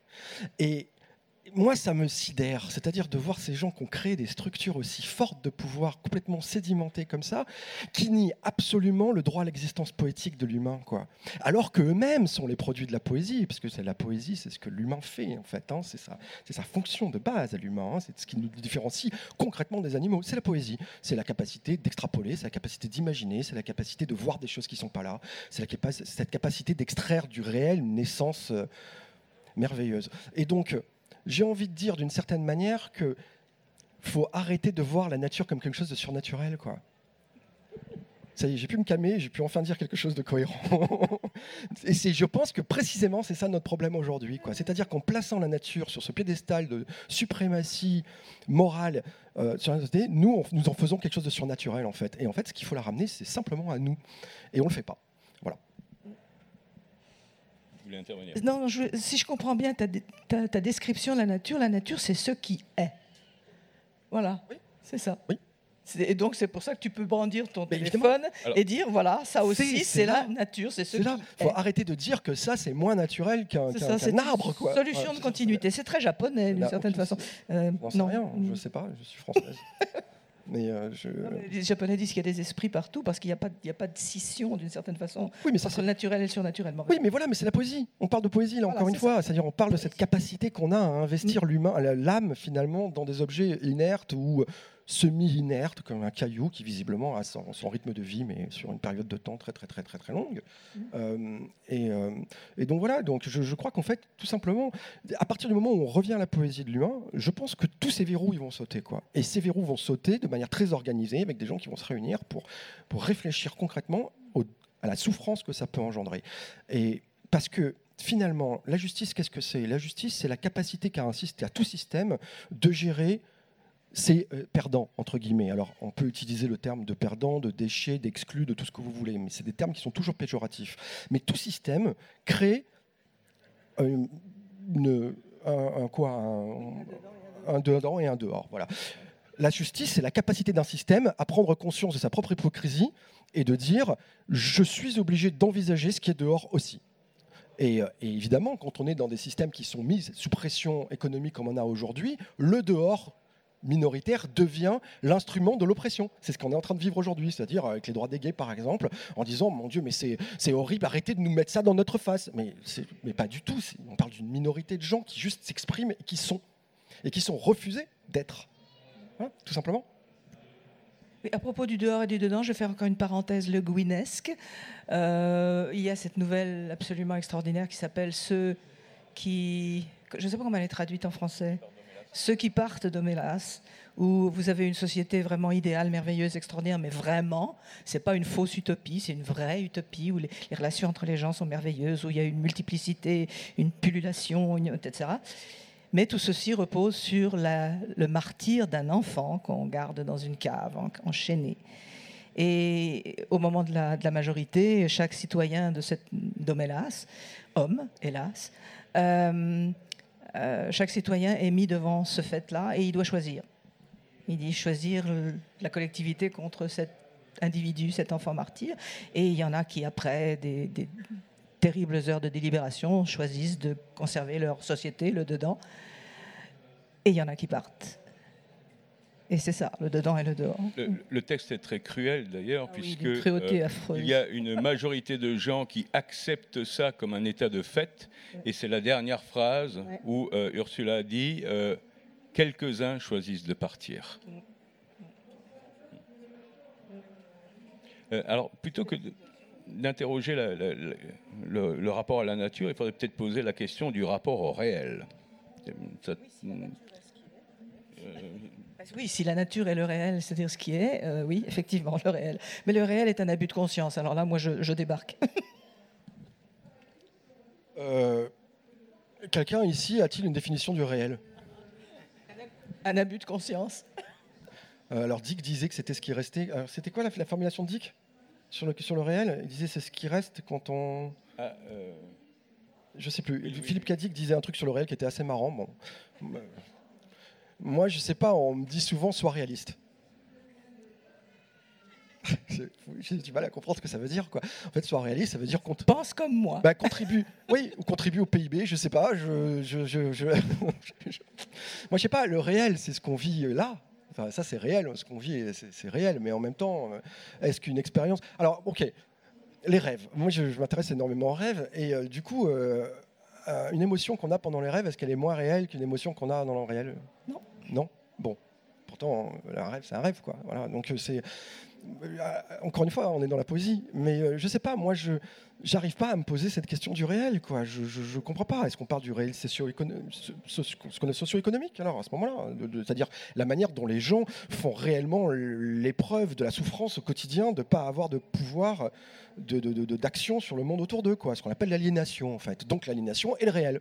Et moi, ça me sidère, c'est-à-dire de voir ces gens qui ont créé des structures aussi fortes de pouvoir, complètement sédimentées comme ça, qui nient absolument le droit à l'existence poétique de l'humain, quoi. Alors qu'eux-mêmes sont les produits de la poésie, parce que c'est la poésie, c'est ce que l'humain fait, en fait, hein, c'est sa, c'est sa fonction de base à l'humain, hein, c'est ce qui nous différencie concrètement des animaux, c'est la poésie, c'est la capacité d'extrapoler, c'est la capacité d'imaginer, c'est la capacité de voir des choses qui ne sont pas là, c'est la capa- cette capacité d'extraire du réel une essence euh, merveilleuse. Et donc, j'ai envie de dire d'une certaine manière qu'il faut arrêter de voir la nature comme quelque chose de surnaturel, quoi. Ça y est, j'ai pu me calmer, j'ai pu enfin dire quelque chose de cohérent. Et c'est, je pense que précisément, c'est ça notre problème aujourd'hui, quoi. C'est-à-dire qu'en plaçant la nature sur ce piédestal de suprématie morale euh, sur la société, nous, on, nous en faisons quelque chose de surnaturel, en fait. Et en fait, ce qu'il faut la ramener, c'est simplement à nous. Et on ne le fait pas. Voilà. Non, je, si je comprends bien ta, ta, ta description de la nature, la nature, c'est ce qui est. Voilà, oui. C'est ça. Oui. C'est, et donc, c'est pour ça que tu peux brandir ton Mais téléphone alors, et dire, voilà, ça aussi, c'est, c'est, c'est la nature, c'est ce c'est qui là. est. Il faut arrêter de dire que ça, c'est moins naturel qu'un, c'est qu'un, ça, qu'un c'est arbre, quoi. Solution ouais, de continuité. C'est très japonais, d'une certaine façon. Euh, non, rien, je ne sais pas, je suis française. Mais euh, je... Les Japonais disent qu'il y a des esprits partout parce qu'il n'y a pas, il y a pas de scission d'une certaine façon oui, mais ça, entre le naturel et le surnaturel. Oui, mais voilà, mais c'est la poésie. On parle de poésie là voilà, encore une fois, ça. C'est-à-dire on parle de cette capacité qu'on a à investir mmh. l'humain, l'âme finalement, dans des objets inertes ou semi-inerte, comme un caillou qui visiblement a son, son rythme de vie, mais sur une période de temps très très très très très longue. Mmh. Euh, et, euh, et donc voilà, donc je, je crois qu'en fait, tout simplement, à partir du moment où on revient à la poésie de l'humain, je pense que tous ces verrous ils vont sauter, quoi. Et ces verrous vont sauter de manière très organisée, avec des gens qui vont se réunir pour, pour réfléchir concrètement au, à la souffrance que ça peut engendrer. Et parce que finalement, la justice, qu'est-ce que c'est ? La justice, c'est la capacité qu'a un système, à tout système de gérer c'est euh, perdant, entre guillemets. Alors, on peut utiliser le terme de perdant, de déchet, d'exclu, de tout ce que vous voulez, mais c'est des termes qui sont toujours péjoratifs. Mais tout système crée une, une, un, un, quoi, un, un dedans et un dehors. Voilà. La justice, c'est la capacité d'un système à prendre conscience de sa propre hypocrisie et de dire « je suis obligé d'envisager ce qui est dehors aussi ». Et, et évidemment, quand on est dans des systèmes qui sont mis sous pression économique comme on a aujourd'hui, le dehors minoritaire devient l'instrument de l'oppression. C'est ce qu'on est en train de vivre aujourd'hui, c'est-à-dire avec les droits des gays, par exemple, en disant « Mon Dieu, mais c'est, c'est horrible, arrêtez de nous mettre ça dans notre face ». Mais, c'est, mais pas du tout. C'est, on parle d'une minorité de gens qui juste s'expriment et qui sont, et qui sont refusés d'être. Hein, tout simplement. Oui, à propos du dehors et du dedans, je vais faire encore une parenthèse le Gouinesque. Euh, il y a cette nouvelle absolument extraordinaire qui s'appelle « Ceux qui... » Je ne sais pas comment elle est traduite en français. « Ceux qui partent de Mélas », où vous avez une société vraiment idéale, merveilleuse, extraordinaire, mais vraiment, ce n'est pas une fausse utopie, c'est une vraie utopie où les, les relations entre les gens sont merveilleuses, où il y a une multiplicité, une pullulation, une, et cetera. Mais tout ceci repose sur la, le martyre d'un enfant qu'on garde dans une cave, en, enchaîné. Et au moment de la, de la majorité, chaque citoyen de cette d'Omélas, homme, hélas, euh, euh, chaque citoyen est mis devant ce fait-là et il doit choisir. Il dit choisir la collectivité contre cet individu, cet enfant martyr. Et il y en a qui, après des, des terribles heures de délibération, choisissent de conserver leur société, le dedans. Et il y en a qui partent. Et c'est ça, le dedans et le dehors. Le, le texte est très cruel d'ailleurs, ah oui, puisque euh, il y a une majorité de gens qui acceptent ça comme un état de fait. Ouais. Et c'est la dernière phrase ouais. où euh, Ursula dit euh, « Quelques-uns choisissent de partir mmh. ». Euh, alors, plutôt que de, d'interroger la, la, la, le, le rapport à la nature, il faudrait peut-être poser la question du rapport au réel. Ça, Oui, si la nature est le réel, c'est-à-dire ce qui est, euh, oui, effectivement, le réel. Mais le réel est un abus de conscience. Alors là, moi, je, je débarque. euh, quelqu'un ici a-t-il une définition du réel ? Un abus de conscience. euh, Alors, Dick disait que c'était ce qui restait. Alors, c'était quoi la, la formulation de Dick sur le, sur le réel ? Il disait c'est ce qui reste quand on... Ah, euh... Je sais plus. Oui, Philippe Cadic disait un truc sur le réel qui était assez marrant. Bon. Moi, je sais pas, on me dit souvent « sois réaliste ». J'ai du mal à comprendre ce que ça veut dire, quoi. En fait, sois réaliste, ça veut dire qu'on pense comme moi. Bah, contribue, oui, ou contribue au P I B, je sais pas. Je, je, je, je... Moi, je sais pas. Le réel, c'est ce qu'on vit là. Enfin, ça, c'est réel. Ce qu'on vit, c'est, c'est réel. Mais en même temps, est-ce qu'une expérience... Alors, ok, les rêves. Moi, je, je m'intéresse énormément aux rêves, et euh, du coup. Euh, une émotion qu'on a pendant les rêves, est-ce qu'elle est moins réelle qu'une émotion qu'on a dans le réel ? Non. Non ? Bon. Pourtant, un rêve, c'est un rêve, quoi. Voilà. Donc, c'est... Encore une fois, on est dans la poésie. Mais je sais pas, moi, je j'arrive pas à me poser cette question du réel, quoi. Je, je, je comprends pas. Est-ce qu'on parle du réel socio-économique, ce qu'on est socio-économique, alors, à ce moment-là, de, de, c'est-à-dire la manière dont les gens font réellement l'épreuve de la souffrance au quotidien de pas avoir de pouvoir de, de, de, d'action sur le monde autour d'eux, quoi. Ce qu'on appelle l'aliénation, en fait. Donc l'aliénation et le réel.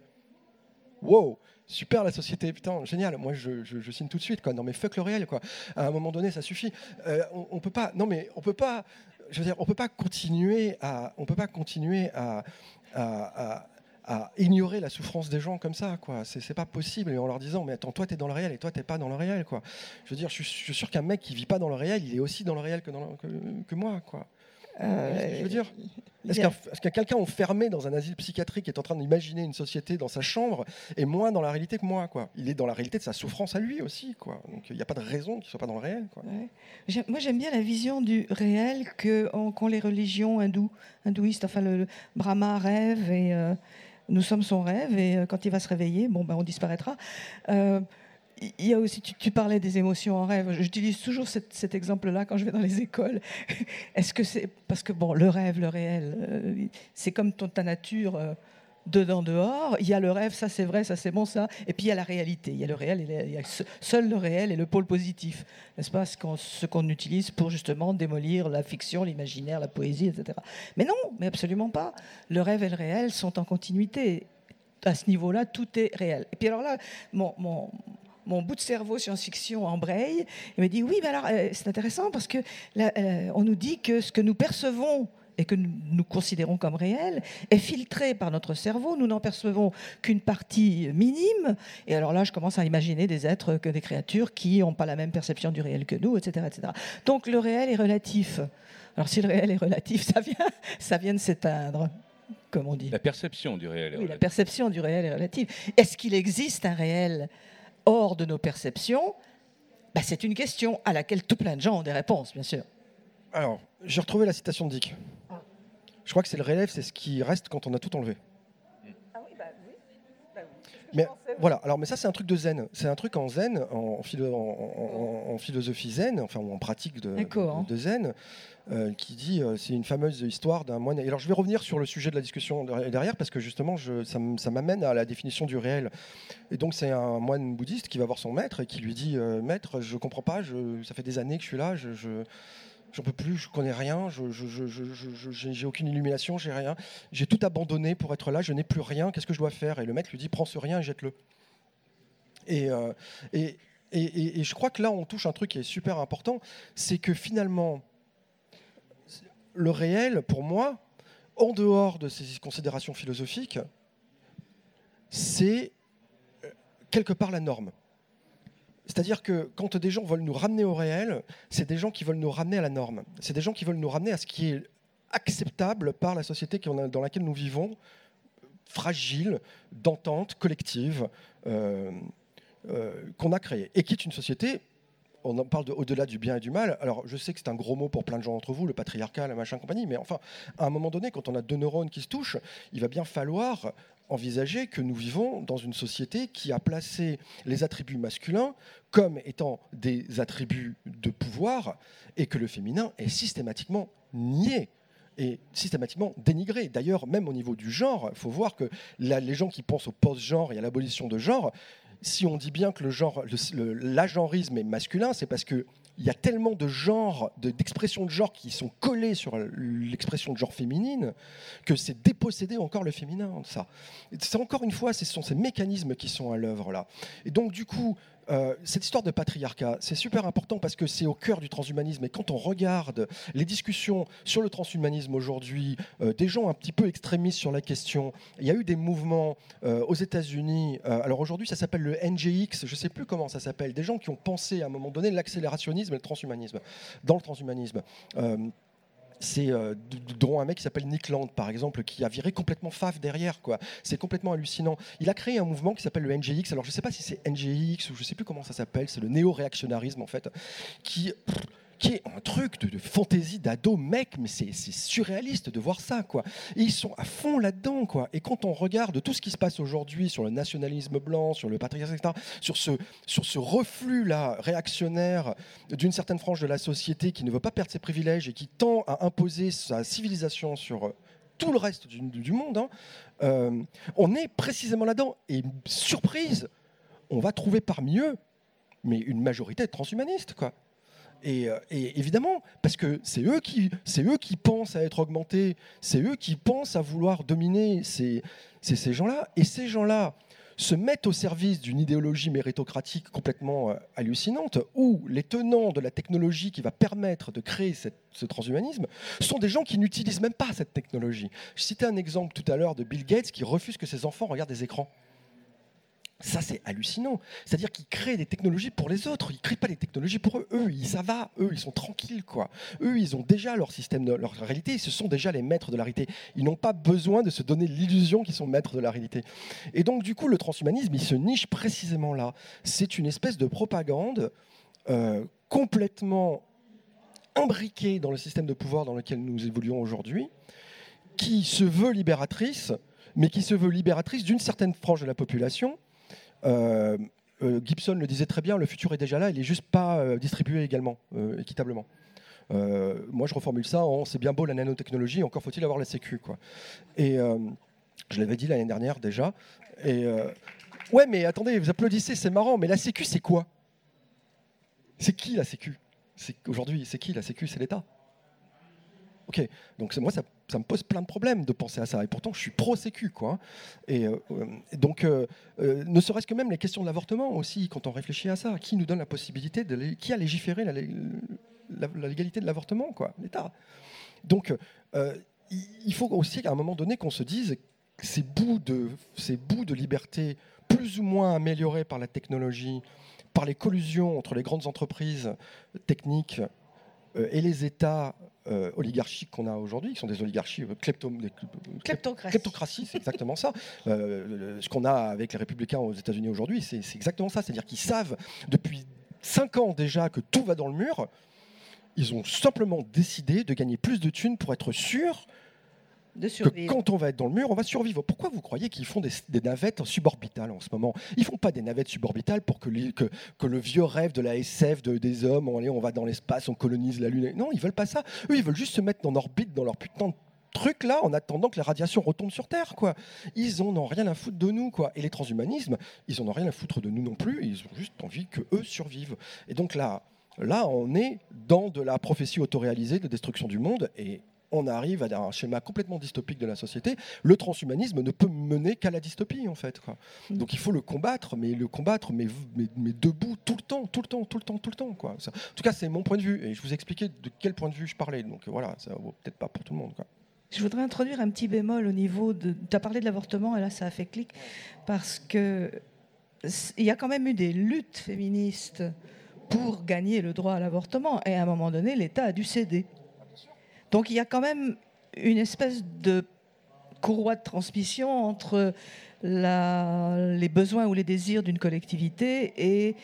Wow, super la société, putain, génial. Moi, je, je, je signe tout de suite, quoi. Non, mais fuck le réel, quoi. À un moment donné, ça suffit. Euh, on, on peut pas. Non, mais on peut pas. Je veux dire, on peut pas continuer à. On peut pas continuer à. à, à à ignorer la souffrance des gens comme ça, quoi. C'est, c'est pas possible. Et en leur disant, mais attends, toi, t'es dans le réel et toi, t'es pas dans le réel, quoi. Je veux dire, je suis, je suis sûr qu'un mec qui vit pas dans le réel, il est aussi dans le réel que, dans le, que, que moi, quoi. Euh, je veux dire, est-ce, qu'un, est-ce que quelqu'un enfermé dans un asile psychiatrique est en train d'imaginer une société dans sa chambre est moins dans la réalité que moi, quoi. Il est dans la réalité de sa souffrance à lui aussi, quoi. Donc il n'y a pas de raison qu'il soit pas dans le réel, quoi. Ouais. J'aime, moi j'aime bien la vision du réel que qu'ont les religions hindoues, hindouistes. Enfin le, le Brahma rêve et euh, nous sommes son rêve et euh, quand il va se réveiller, bon ben on disparaîtra. Euh, Il y a aussi, tu, tu parlais des émotions en rêve. J'utilise toujours cet, cet exemple-là quand je vais dans les écoles. Est-ce que c'est parce que bon, le rêve, le réel, euh, c'est comme ton, ta nature euh, dedans, dehors. Il y a le rêve, ça c'est vrai, ça c'est bon, ça. Et puis il y a la réalité. Il y a le réel, et il y a seul le réel et le pôle positif, n'est-ce pas, ce qu'on, ce qu'on utilise pour justement démolir la fiction, l'imaginaire, la poésie, et cetera. Mais non, mais absolument pas. Le rêve et le réel sont en continuité. À ce niveau-là, tout est réel. Et puis alors là, mon, mon Mon bout de cerveau science-fiction embraye et me dit oui, mais alors euh, c'est intéressant parce que là, euh, on nous dit que ce que nous percevons et que nous, nous considérons comme réel est filtré par notre cerveau. Nous n'en percevons qu'une partie minime. Et alors là, je commence à imaginer des êtres, que des créatures qui n'ont pas la même perception du réel que nous, et cetera, et cetera. Donc le réel est relatif. Alors si le réel est relatif, ça vient, ça vient de s'éteindre. comme on dit. La perception du réel est Oui, relative. la perception du réel est relative. Est-ce qu'il existe un réel hors de nos perceptions? Ben, c'est une question à laquelle tout plein de gens ont des réponses, bien sûr. Alors, j'ai retrouvé la citation de Dick. Je crois que c'est le réel, c'est ce qui reste quand on a tout enlevé. Ah oui, bah oui. Bah oui. Mais voilà, alors mais ça c'est un truc de zen, c'est un truc en zen, en, philo- en- en- en philosophie zen, enfin ou en pratique de, Écho, hein. de, de zen, euh, qui dit, euh, c'est une fameuse histoire d'un moine. Et alors je vais revenir sur le sujet de la discussion derrière parce que justement je, ça, m- ça m'amène à la définition du réel. Et donc c'est un moine bouddhiste qui va voir son maître et qui lui dit, euh, maître, je comprends pas, je, ça fait des années que je suis là, je, je j'en peux plus, je connais rien, je, je, je, je, je- j'ai j'ai aucune illumination, j'ai rien, j'ai tout abandonné pour être là, je n'ai plus rien, qu'est-ce que je dois faire? Et le maître lui dit, prends ce rien et jette-le. Et, euh, et, et, et- et je crois que là, on touche un truc qui est super important, c'est que finalement, le réel, pour moi, en dehors de ces considérations philosophiques, c'est euh, quelque part la norme. C'est-à-dire que quand des gens veulent nous ramener au réel, c'est des gens qui veulent nous ramener à la norme. C'est des gens qui veulent nous ramener à ce qui est acceptable par la société qu'on a- dans laquelle nous vivons, fragile, d'entente collective, euh, euh, qu'on a créée. Et qui est une société, on en parle de au-delà du bien et du mal. Alors, je sais que c'est un gros mot pour plein de gens d'entre vous, le patriarcat, la machin compagnie, mais enfin, à un moment donné, quand on a deux neurones qui se touchent, il va bien falloir envisager que nous vivons dans une société qui a placé les attributs masculins comme étant des attributs de pouvoir et que le féminin est systématiquement nié et systématiquement dénigré. D'ailleurs, même au niveau du genre, il faut voir que la- les gens qui pensent au post-genre et à l'abolition de genre, si on dit bien que le genre, le- le- l'agenrisme est masculin, c'est parce que il y a tellement de genres, de- d'expressions de genre qui sont collées sur l'expression de genre féminine que c'est déposséder encore le féminin de ça. C'est encore une fois, ce sont ces mécanismes qui sont à l'œuvre là. Et donc du coup, euh, cette histoire de patriarcat, c'est super important parce que c'est au cœur du transhumanisme. Et quand on regarde les discussions sur le transhumanisme aujourd'hui, euh, des gens un petit peu extrémistes sur la question, il y a eu des mouvements euh, aux États-Unis. Euh, alors aujourd'hui, ça s'appelle le N G X, je ne sais plus comment ça s'appelle. Des gens qui ont pensé à un moment donné l'accélérationnisme et le transhumanisme. Dans le transhumanisme. Euh, c'est euh, dont un mec qui s'appelle Nick Land, par exemple, qui a viré complètement Faf derrière, quoi. C'est complètement hallucinant. Il a créé un mouvement qui s'appelle le N G X. Alors je ne sais pas si c'est N G X ou je ne sais plus comment ça s'appelle. C'est le néo-réactionnarisme en fait, qui qui est un truc de, de fantaisie d'ado, mec, mais c'est c'est surréaliste de voir ça, quoi. Et ils sont à fond là-dedans, quoi. Et quand on regarde tout ce qui se passe aujourd'hui sur le nationalisme blanc, sur le patriarcat, et cetera, sur ce, sur ce reflux-là réactionnaire d'une certaine frange de la société qui ne veut pas perdre ses privilèges et qui tend à imposer sa civilisation sur euh, tout le reste du, du monde, hein, euh, on est précisément là-dedans. Et surprise, on va trouver parmi eux, mais une majorité de transhumanistes, quoi. Et, et évidemment, parce que c'est eux qui, c'est eux qui pensent à être augmentés, c'est eux qui pensent à vouloir dominer ces, ces, ces gens-là. Et ces gens-là se mettent au service d'une idéologie méritocratique complètement euh, hallucinante, où les tenants de la technologie qui va permettre de créer cette, ce transhumanisme sont des gens qui n'utilisent même pas cette technologie. Je citais un exemple tout à l'heure de Bill Gates qui refuse que ses enfants regardent des écrans. Ça, c'est hallucinant. C'est-à-dire qu'ils créent des technologies pour les autres. Ils ne créent pas des technologies pour eux. Eux, ils, ça va. Eux, ils sont tranquilles, quoi. Eux, ils ont déjà leur système, de, leur réalité. Ce sont déjà les maîtres de la réalité. Ils n'ont pas besoin de se donner l'illusion qu'ils sont maîtres de la réalité. Et donc, du coup, le transhumanisme, il se niche précisément là. C'est une espèce de propagande euh, complètement imbriquée dans le système de pouvoir dans lequel nous évoluons aujourd'hui, qui se veut libératrice, mais qui se veut libératrice d'une certaine frange de la population. Euh, euh, Gibson le disait très bien, le futur est déjà là, il n'est juste pas euh, distribué également, euh, équitablement. Euh, moi, je reformule ça en c'est bien beau la nanotechnologie, encore faut-il avoir la sécu, quoi. Et euh, je l'avais dit l'année dernière déjà. Et euh, ouais, mais attendez, vous applaudissez, c'est marrant, mais la sécu, c'est quoi? C'est qui la sécu? Aujourd'hui, c'est qui la sécu? C'est l'État. Ok, donc moi ça, ça me pose plein de problèmes de penser à ça, et pourtant je suis pro-sécu, quoi. Et euh, donc, euh, euh, ne serait-ce que même les questions de l'avortement aussi, quand on réfléchit à ça, qui nous donne la possibilité de, lé... qui a légiféré la, la, la légalité de l'avortement, quoi? L'État. Donc, euh, il faut aussi qu'à un moment donné qu'on se dise que ces bouts de, ces bouts de liberté plus ou moins améliorés par la technologie, par les collusions entre les grandes entreprises techniques euh, et les États euh, oligarchiques qu'on a aujourd'hui, qui sont des oligarchies euh, klepto, des, Kleptocratie. kleptocratie, c'est exactement ça. Euh, ce qu'on a avec les républicains aux États-Unis aujourd'hui, c'est, c'est exactement ça. C'est-à-dire qu'ils savent depuis cinq ans déjà que tout va dans le mur. Ils ont simplement décidé de gagner plus de thunes pour être sûrs De que survivre. quand on va être dans le mur, on va survivre. Pourquoi vous croyez qu'ils font des, des navettes suborbitales en ce moment? Ils font pas des navettes suborbitales pour que, les, que, que le vieux rêve de la S F, de, des hommes, on, allez, on va dans l'espace, on colonise la Lune. Non, ils veulent pas ça. Eux, ils veulent juste se mettre en orbite dans leur putain de truc là, en attendant que les radiations retombent sur Terre, quoi. Ils en ont rien à foutre de nous, quoi. Et les transhumanismes, ils en ont rien à foutre de nous non plus. Ils ont juste envie que eux survivent. Et donc là, là, on est dans de la prophétie autoréalisée de destruction du monde et on arrive à un schéma complètement dystopique de la société. Le transhumanisme ne peut mener qu'à la dystopie, en fait, quoi. Donc il faut le combattre, mais le combattre, mais, mais, mais debout tout le temps, tout le temps, tout le temps, tout le temps, quoi. Ça, en tout cas, c'est mon point de vue, et je vous ai expliqué de quel point de vue je parlais. Donc voilà, ça vaut peut-être pas pour tout le monde, quoi. Je voudrais introduire un petit bémol au niveau de... Tu as parlé de l'avortement, et là, ça a fait clic, parce qu'il y a quand même eu des luttes féministes pour gagner le droit à l'avortement, et à un moment donné, l'État a dû céder. Donc il y a quand même une espèce de courroie de transmission entre la, les besoins ou les désirs d'une collectivité et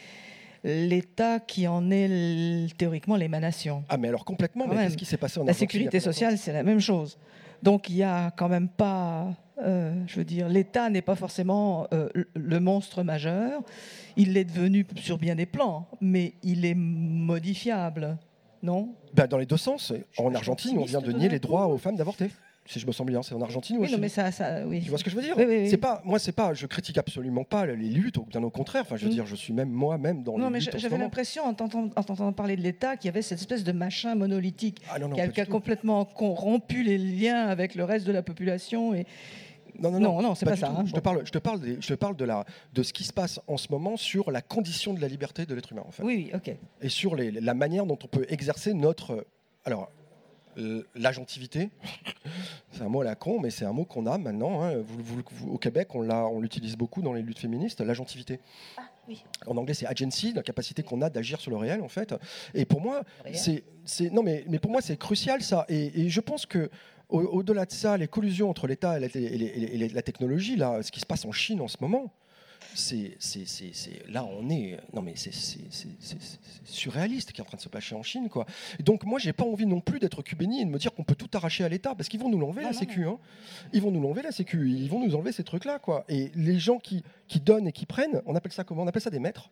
l'État qui en est théoriquement l'émanation. Ah mais alors complètement, Quand mais même. qu'est-ce qui s'est passé en La Argentine sécurité il y a pas sociale, c'est la même chose. Donc il n'y a quand même pas... Euh, je veux dire, l'État n'est pas forcément euh, le monstre majeur. Il l'est devenu sur bien des plans, mais il est modifiable. Non. Bah, dans les deux sens. En je Argentine, suis on vient de optimiste nier tout les d'un droits coup. aux femmes d'avorter. Si je me sens bien, c'est en Argentine ou au Oui, non, Chili. mais ça, ça, oui. Tu vois ce que je veux dire? Oui, oui, oui. C'est pas, moi, c'est pas, je critique absolument pas les luttes, bien au contraire. Enfin, je veux Mm. dire, je suis même moi-même dans Non, les mais luttes en ce j'avais moment. l'impression, en t'entendant en t'entendant parler de l'État, qu'il y avait cette espèce de machin monolithique Ah non, non, qui a, pas qui a du tout. complètement corrompu les liens avec le reste de la population. Et... Non, non, Non, non, c'est pas du ça, tout. hein. Je te parle, je te parle, des- je te parle de la, de ce qui se passe en ce moment sur la condition de la liberté de l'être humain, en fait, Oui, oui, ok. et sur les- la manière dont on peut exercer notre, alors, euh, l'agentivité. C'est un mot à la con, mais c'est un mot qu'on a maintenant. Hein. Vous- vous- vous- au Québec, on, l'a, on l'utilise beaucoup dans les luttes féministes, l'agentivité. Ah, oui. En anglais, c'est agency, la capacité qu'on a d'agir sur le réel, en fait. Et pour moi, Réel. c'est, c'est non, mais, mais pour moi, c'est crucial ça. Et, et je pense que au- au-delà de ça, les collusions entre l'État et la, et les- et les- la technologie, là, ce qui se passe en Chine en ce moment, c'est, c'est, c'est, c'est- là, on est, non mais c'est, c'est, c'est, c'est- c'est surréaliste ce qui est en train de se passer en Chine, quoi. Et donc moi, j'ai pas envie non plus d'être cubéni et de me dire qu'on peut tout arracher à l'État, parce qu'ils vont nous l'enlever Non, la non, Sécu, hein. Ils vont nous l'enlever la Sécu, ils vont nous enlever ces trucs-là, quoi. Et les gens qui, qui donnent et qui prennent, on appelle ça comment? On appelle ça des maîtres.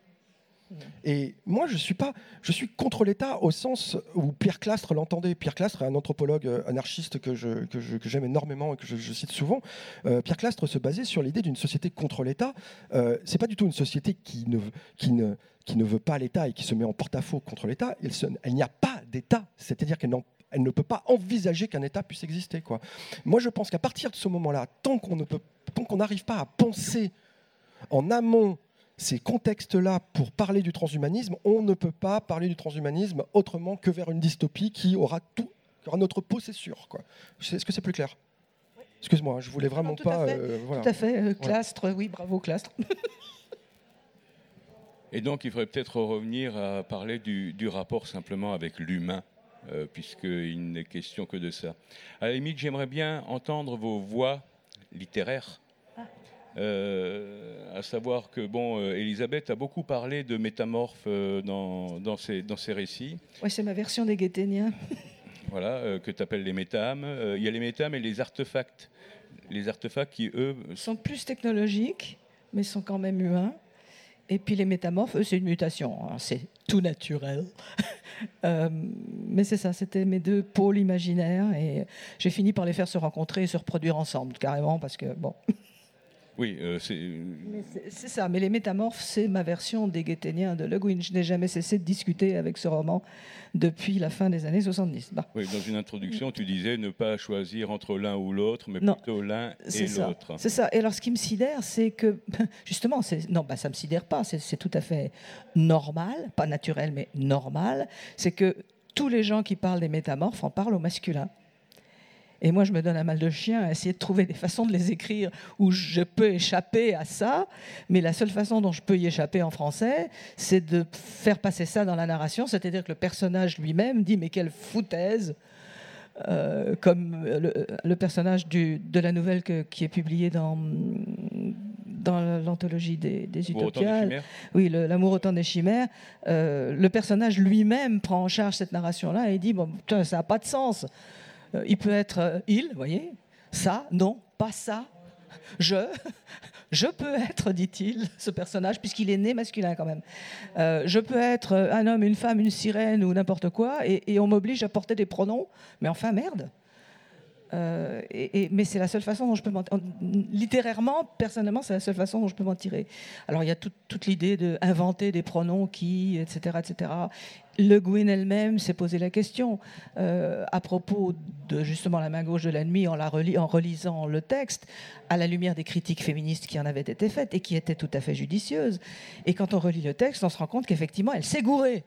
Et moi, je suis pas, je suis contre l'État au sens où Pierre Clastre l'entendait. Pierre Clastre est un anthropologue euh, anarchiste que, je, que, je- que j'aime énormément et que je, je cite souvent. Euh, Pierre Clastre se basait sur l'idée d'une société contre l'État. Euh, c'est pas du tout une société qui ne, qui ne, qui ne veut pas l'État et qui se met en porte-à-faux contre l'État. Elle, se- elle n'y a pas d'État, c'est-à-dire qu'elle n'en- elle ne peut pas envisager qu'un État puisse exister, quoi. Moi, je pense qu'à partir de ce moment-là, tant qu'on ne peut, tant qu'on n'arrive pas à penser en amont ces contextes-là pour parler du transhumanisme, on ne peut pas parler du transhumanisme autrement que vers une dystopie qui aura tout, qui aura notre peau, c'est sûr, quoi. Est-ce que c'est plus clair? Excuse-moi, je voulais vraiment Non, tout à pas. fait. euh, voilà. Tout à fait. euh, Clastre, oui, bravo, Clastre. Et donc, il faudrait peut-être revenir à parler du, du rapport simplement avec l'humain, euh, puisqu'il n'est question que de ça. À la limite, j'aimerais bien entendre vos voix littéraires. Euh, à savoir que, bon, euh, Elisabeth a beaucoup parlé de métamorphes euh, dans, dans, ses, dans ses récits. Oui, c'est ma version des Guéténiens. Voilà, euh, que tu appelles les métames. Euh, Il y a les métames et les artefacts. Les artefacts qui, eux, Ils sont plus technologiques, mais sont quand même humains. Et puis les métamorphes, eux, c'est une mutation. hein, C'est tout naturel. Euh, mais c'est ça, c'était mes deux pôles imaginaires. Et j'ai fini par les faire se rencontrer et se reproduire ensemble, carrément, parce que, bon... oui, euh, c'est... Mais c'est- C'est ça, mais les métamorphes, c'est ma version des Guéténiens de Le Guin. Je n'ai jamais cessé de discuter avec ce roman depuis la fin des années soixante-dix. Bah, Oui, dans une introduction, tu disais ne pas choisir entre l'un ou l'autre, mais Non, plutôt l'un c'est et ça. l'autre. C'est ça. Et alors, ce qui me sidère, c'est que, justement, c'est, non, bah, ça ne me sidère pas, c'est, c'est tout à fait normal, pas naturel, mais normal, c'est que tous les gens qui parlent des métamorphes en parlent au masculin. Et moi, je me donne un mal de chien à essayer de trouver des façons de les écrire où je peux échapper à ça. Mais la seule façon dont je peux y échapper en français, c'est de faire passer ça dans la narration. C'est-à-dire que le personnage lui-même dit « mais quelle foutaise !» euh, comme le, le personnage du, de la nouvelle que, qui est publiée dans, dans l'anthologie des, des Utopiales. Oui, le, L'amour au temps des chimères. Euh, le personnage lui-même prend en charge cette narration-là et dit bon, « ça n'a pas de sens !» Il peut être euh, il, vous voyez, ça, non, pas ça, je, je peux être, dit-il, ce personnage, puisqu'il est né masculin quand même. Euh, je peux être un homme, une femme, une sirène ou n'importe quoi, et, et on m'oblige à porter des pronoms, mais enfin merde. Euh, et, et, mais c'est la seule façon dont je peux m'en tirer. Littérairement, personnellement, c'est la seule façon dont je peux m'en tirer. Alors il y a tout, toute l'idée d'inventer des pronoms qui, et cetera, et cetera. Le Guin elle-même s'est posé la question euh, à propos de justement la main gauche de l'ennemi en, la reli en relisant le texte à la lumière des critiques féministes qui en avaient été faites et qui étaient tout à fait judicieuses. Et quand on relit le texte, on se rend compte qu'effectivement, elle s'est gourée.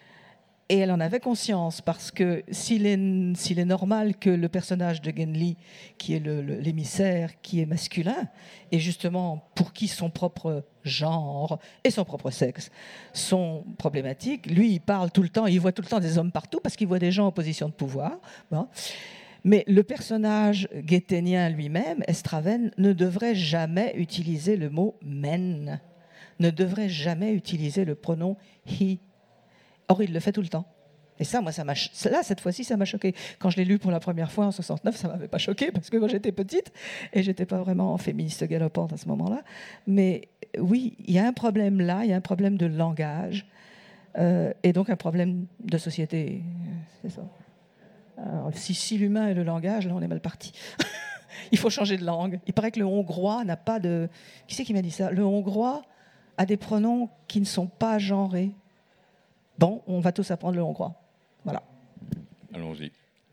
Et elle en avait conscience, parce que s'il est, s'il est normal que le personnage de Genly, qui est l'émissaire, qui est masculin, et justement pour qui son propre genre et son propre sexe sont problématiques, lui, il parle tout le temps, il voit tout le temps des hommes partout, parce qu'il voit des gens en position de pouvoir. Bon. Mais le personnage guéténien lui-même, Estraven, ne devrait jamais utiliser le mot « men », ne devrait jamais utiliser le pronom « he ». Or, il le fait tout le temps. Et ça, moi, ça m'a, là, cette fois-ci, ça m'a choqué. Quand je l'ai lu pour la première fois en soixante-neuf, ça ne m'avait pas choqué parce que moi, j'étais petite et je n'étais pas vraiment féministe galopante à ce moment-là. Mais oui, il y a un problème là, il y a un problème de langage euh, et donc un problème de société. C'est ça. Alors, si, si l'humain est le langage, là, on est mal parti. Il faut changer de langue. Il paraît que le hongrois n'a pas de... Qui c'est qui m'a dit ça? Le hongrois a des pronoms qui ne sont pas genrés. Bon, on va tous apprendre le hongrois. Voilà. Allons-y.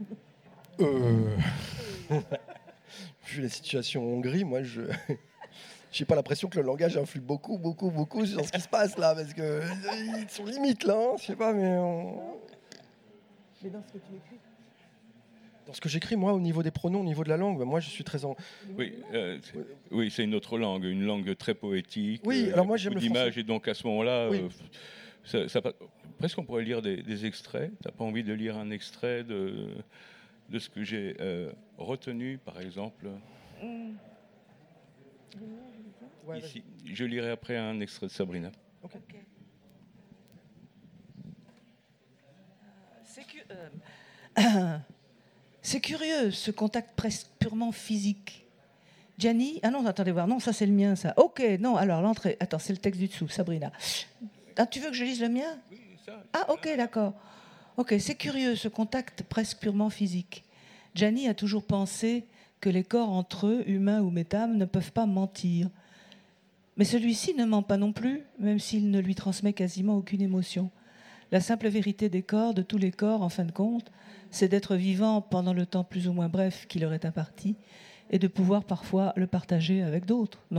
Euh... Vu la situation en Hongrie, moi, je n'ai pas l'impression que le langage influe beaucoup, beaucoup, beaucoup sur ce qui se passe là, parce qu'ils sont limites là, hein, je sais pas, mais... On... Mais dans ce que tu écris Dans ce que j'écris, moi, au niveau des pronoms, au niveau de la langue, moi, je suis très en... Oui, euh, c'est, oui, c'est une autre langue, une langue très poétique. Oui, alors moi, j'aime le français. Et donc, à ce moment-là... Oui. Euh, Ça, ça, presque on pourrait lire des, des extraits. Tu n'as pas envie de lire un extrait de, de ce que j'ai euh, retenu, par exemple mmh. ouais, Ici, je lirai après un extrait de Sabrina. Okay. Okay. C'est, cu- euh, c'est curieux, ce contact presque purement physique. Gianni, ah non, attendez voir, non, ça c'est le mien, ça. Ok, non, alors l'entrée, attends, c'est le texte du dessous, Sabrina. Ah, tu veux que je lise le mien? Oui, ça. Ah, ok, d'accord. Ok, c'est curieux, ce contact presque purement physique. Gianni a toujours pensé que les corps entre eux, humains ou métam, ne peuvent pas mentir. Mais celui-ci ne ment pas non plus, même s'il ne lui transmet quasiment aucune émotion. La simple vérité des corps, de tous les corps, en fin de compte, c'est d'être vivant pendant le temps plus ou moins bref qui leur est imparti et de pouvoir parfois le partager avec d'autres, non ?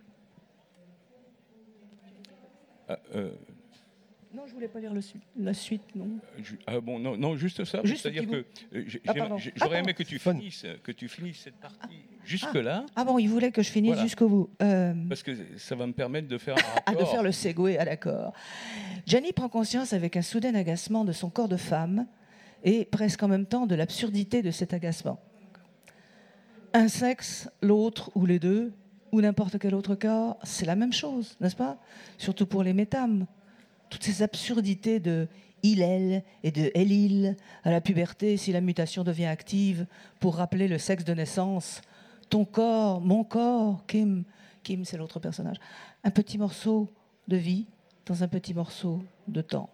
Ah, euh, non, je voulais pas lire le su- la suite, non. Je, ah bon, non, non, juste ça. Juste c'est-à-dire que euh, ah, j'aurais ah, aimé que tu finisses, que tu finisses cette partie ah, jusque-là. Ah bon, il voulait que je finisse voilà. jusqu'au bout. Euh... Parce que ça va me permettre de faire un rapport. Ah, de faire le segway, ah d'accord. Gianni prend conscience avec un soudain agacement de son corps de femme et presque en même temps de l'absurdité de cet agacement. Un sexe, l'autre ou les deux, ou n'importe quel autre corps, c'est la même chose, n'est-ce pas? Surtout pour les métames. Toutes ces absurdités de il-elle et de elle-il à la puberté, si la mutation devient active, pour rappeler le sexe de naissance. Ton corps, mon corps, Kim. Kim, c'est l'autre personnage. Un petit morceau de vie dans un petit morceau de temps.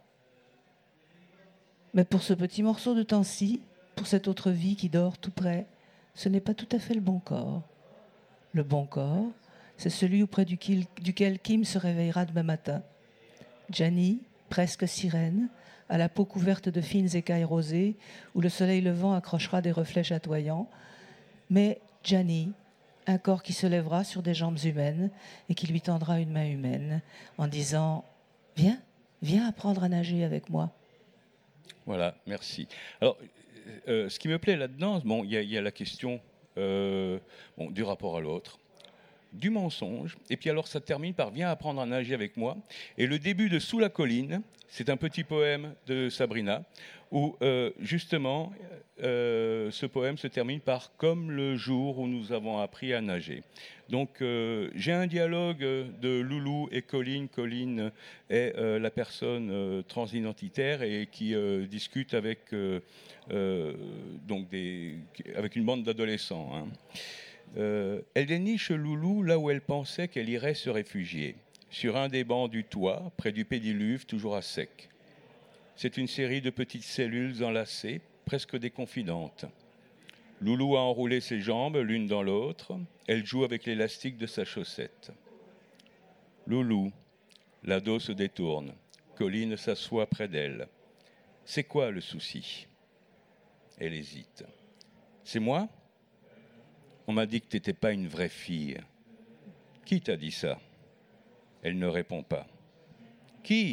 Mais pour ce petit morceau de temps-ci, pour cette autre vie qui dort tout près, ce n'est pas tout à fait le bon corps. Le bon corps, c'est celui auprès duquel, duquel Kim se réveillera demain matin. Gianni, presque sirène, à la peau couverte de fines écailles rosées, où le soleil levant accrochera des reflets chatoyants. Mais Gianni, un corps qui se lèvera sur des jambes humaines et qui lui tendra une main humaine en disant « Viens, viens apprendre à nager avec moi ». Voilà, merci. Alors, euh, ce qui me plaît là-dedans, bon, il y, y a la question euh, bon, du rapport à l'autre, du mensonge, et puis alors ça termine par « Viens apprendre à nager avec moi ». Et le début de « Sous la colline », c'est un petit poème de Sabrina, où euh, justement, euh, ce poème se termine par « Comme le jour où nous avons appris à nager ». Donc euh, j'ai un dialogue de Loulou et Colline. Colline est euh, la personne euh, transidentitaire et qui euh, discute avec, euh, euh, donc des, avec une bande d'adolescents, hein. Euh, elle déniche Loulou là où elle pensait qu'elle irait se réfugier, sur un des bancs du toit, près du pédiluve, toujours à sec. C'est une série de petites cellules enlacées, presque des confidentes. Loulou a enroulé ses jambes l'une dans l'autre. Elle joue avec l'élastique de sa chaussette. Loulou, l'ado se détourne. Colline s'assoit près d'elle. C'est quoi le souci ? Elle hésite. C'est moi ? On m'a dit que tu n'étais pas une vraie fille. Qui t'a dit ça ? Elle ne répond pas. Qui ?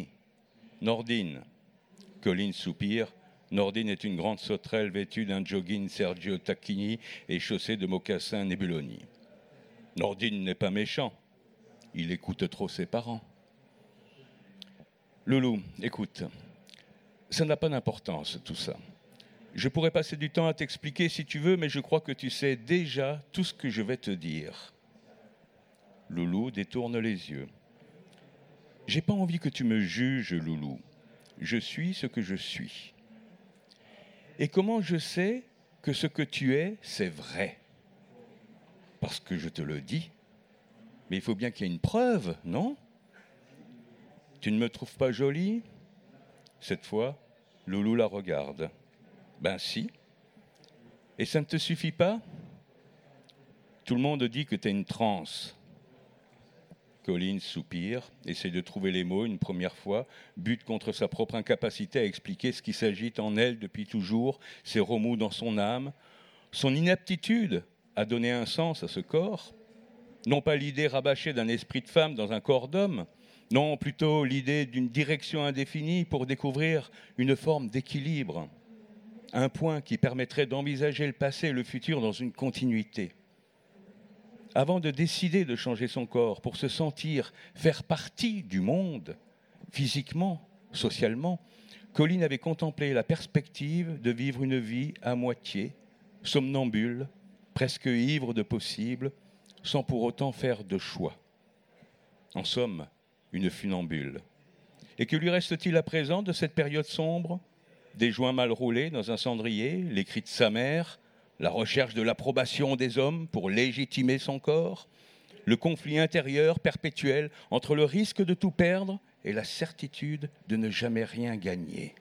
Nordine. Colline soupire. Nordine est une grande sauterelle vêtue d'un jogging Sergio Tacchini et chaussée de mocassins Nebuloni. Nordine n'est pas méchant. Il écoute trop ses parents. Loulou, écoute, ça n'a pas d'importance tout ça. Je pourrais passer du temps à t'expliquer si tu veux, mais je crois que tu sais déjà tout ce que je vais te dire. Loulou détourne les yeux. J'ai pas envie que tu me juges, Loulou. Je suis ce que je suis. Et comment je sais que ce que tu es, c'est vrai ? Parce que je te le dis. Mais il faut bien qu'il y ait une preuve, non ? Tu ne me trouves pas jolie ? Cette fois, Loulou la regarde. Ben si. Et ça ne te suffit pas ? Tout le monde dit que tu es une transe. Colline soupire, essaie de trouver les mots une première fois, bute contre sa propre incapacité à expliquer ce qui s'agite en elle depuis toujours, ses remous dans son âme, son inaptitude à donner un sens à ce corps. Non pas l'idée rabâchée d'un esprit de femme dans un corps d'homme, non plutôt l'idée d'une direction indéfinie pour découvrir une forme d'équilibre. Un point qui permettrait d'envisager le passé et le futur dans une continuité. Avant de décider de changer son corps pour se sentir faire partie du monde, physiquement, socialement, Colline avait contemplé la perspective de vivre une vie à moitié, somnambule, presque ivre de possible, sans pour autant faire de choix. En somme, une funambule. Et que lui reste-t-il à présent de cette période sombre ? Des joints mal roulés dans un cendrier, les cris de sa mère, la recherche de l'approbation des hommes pour légitimer son corps, le conflit intérieur perpétuel entre le risque de tout perdre et la certitude de ne jamais rien gagner.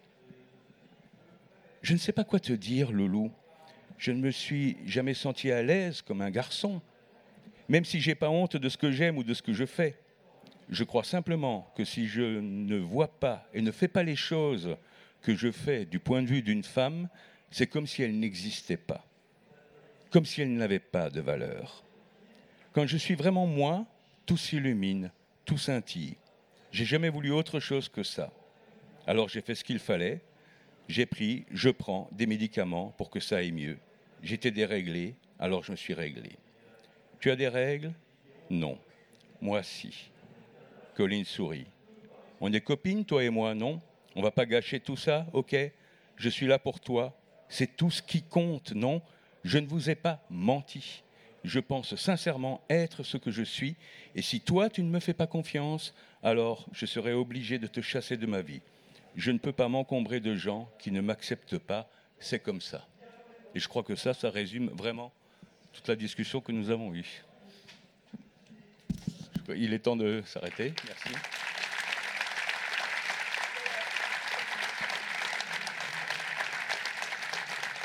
Je ne sais pas quoi te dire, Loulou. Je ne me suis jamais senti à l'aise comme un garçon, même si je n'ai pas honte de ce que j'aime ou de ce que je fais. Je crois simplement que si je ne vois pas et ne fais pas les choses que je fais du point de vue d'une femme, c'est comme si elle n'existait pas, comme si elle n'avait pas de valeur. Quand je suis vraiment moi, tout s'illumine, tout scintille. J'ai jamais voulu autre chose que ça. Alors j'ai fait ce qu'il fallait. J'ai pris, je prends des médicaments pour que ça aille mieux. J'étais déréglé, alors je me suis réglé. Tu as des règles ? Non. Moi, si. Colline sourit. On est copines, toi et moi, non ? On va pas gâcher tout ça, ok ? Je suis là pour toi. C'est tout ce qui compte, non ? Je ne vous ai pas menti. Je pense sincèrement être ce que je suis. Et si toi, tu ne me fais pas confiance, alors je serai obligé de te chasser de ma vie. Je ne peux pas m'encombrer de gens qui ne m'acceptent pas. C'est comme ça. Et je crois que ça, ça résume vraiment toute la discussion que nous avons eue. Il est temps de s'arrêter. Merci.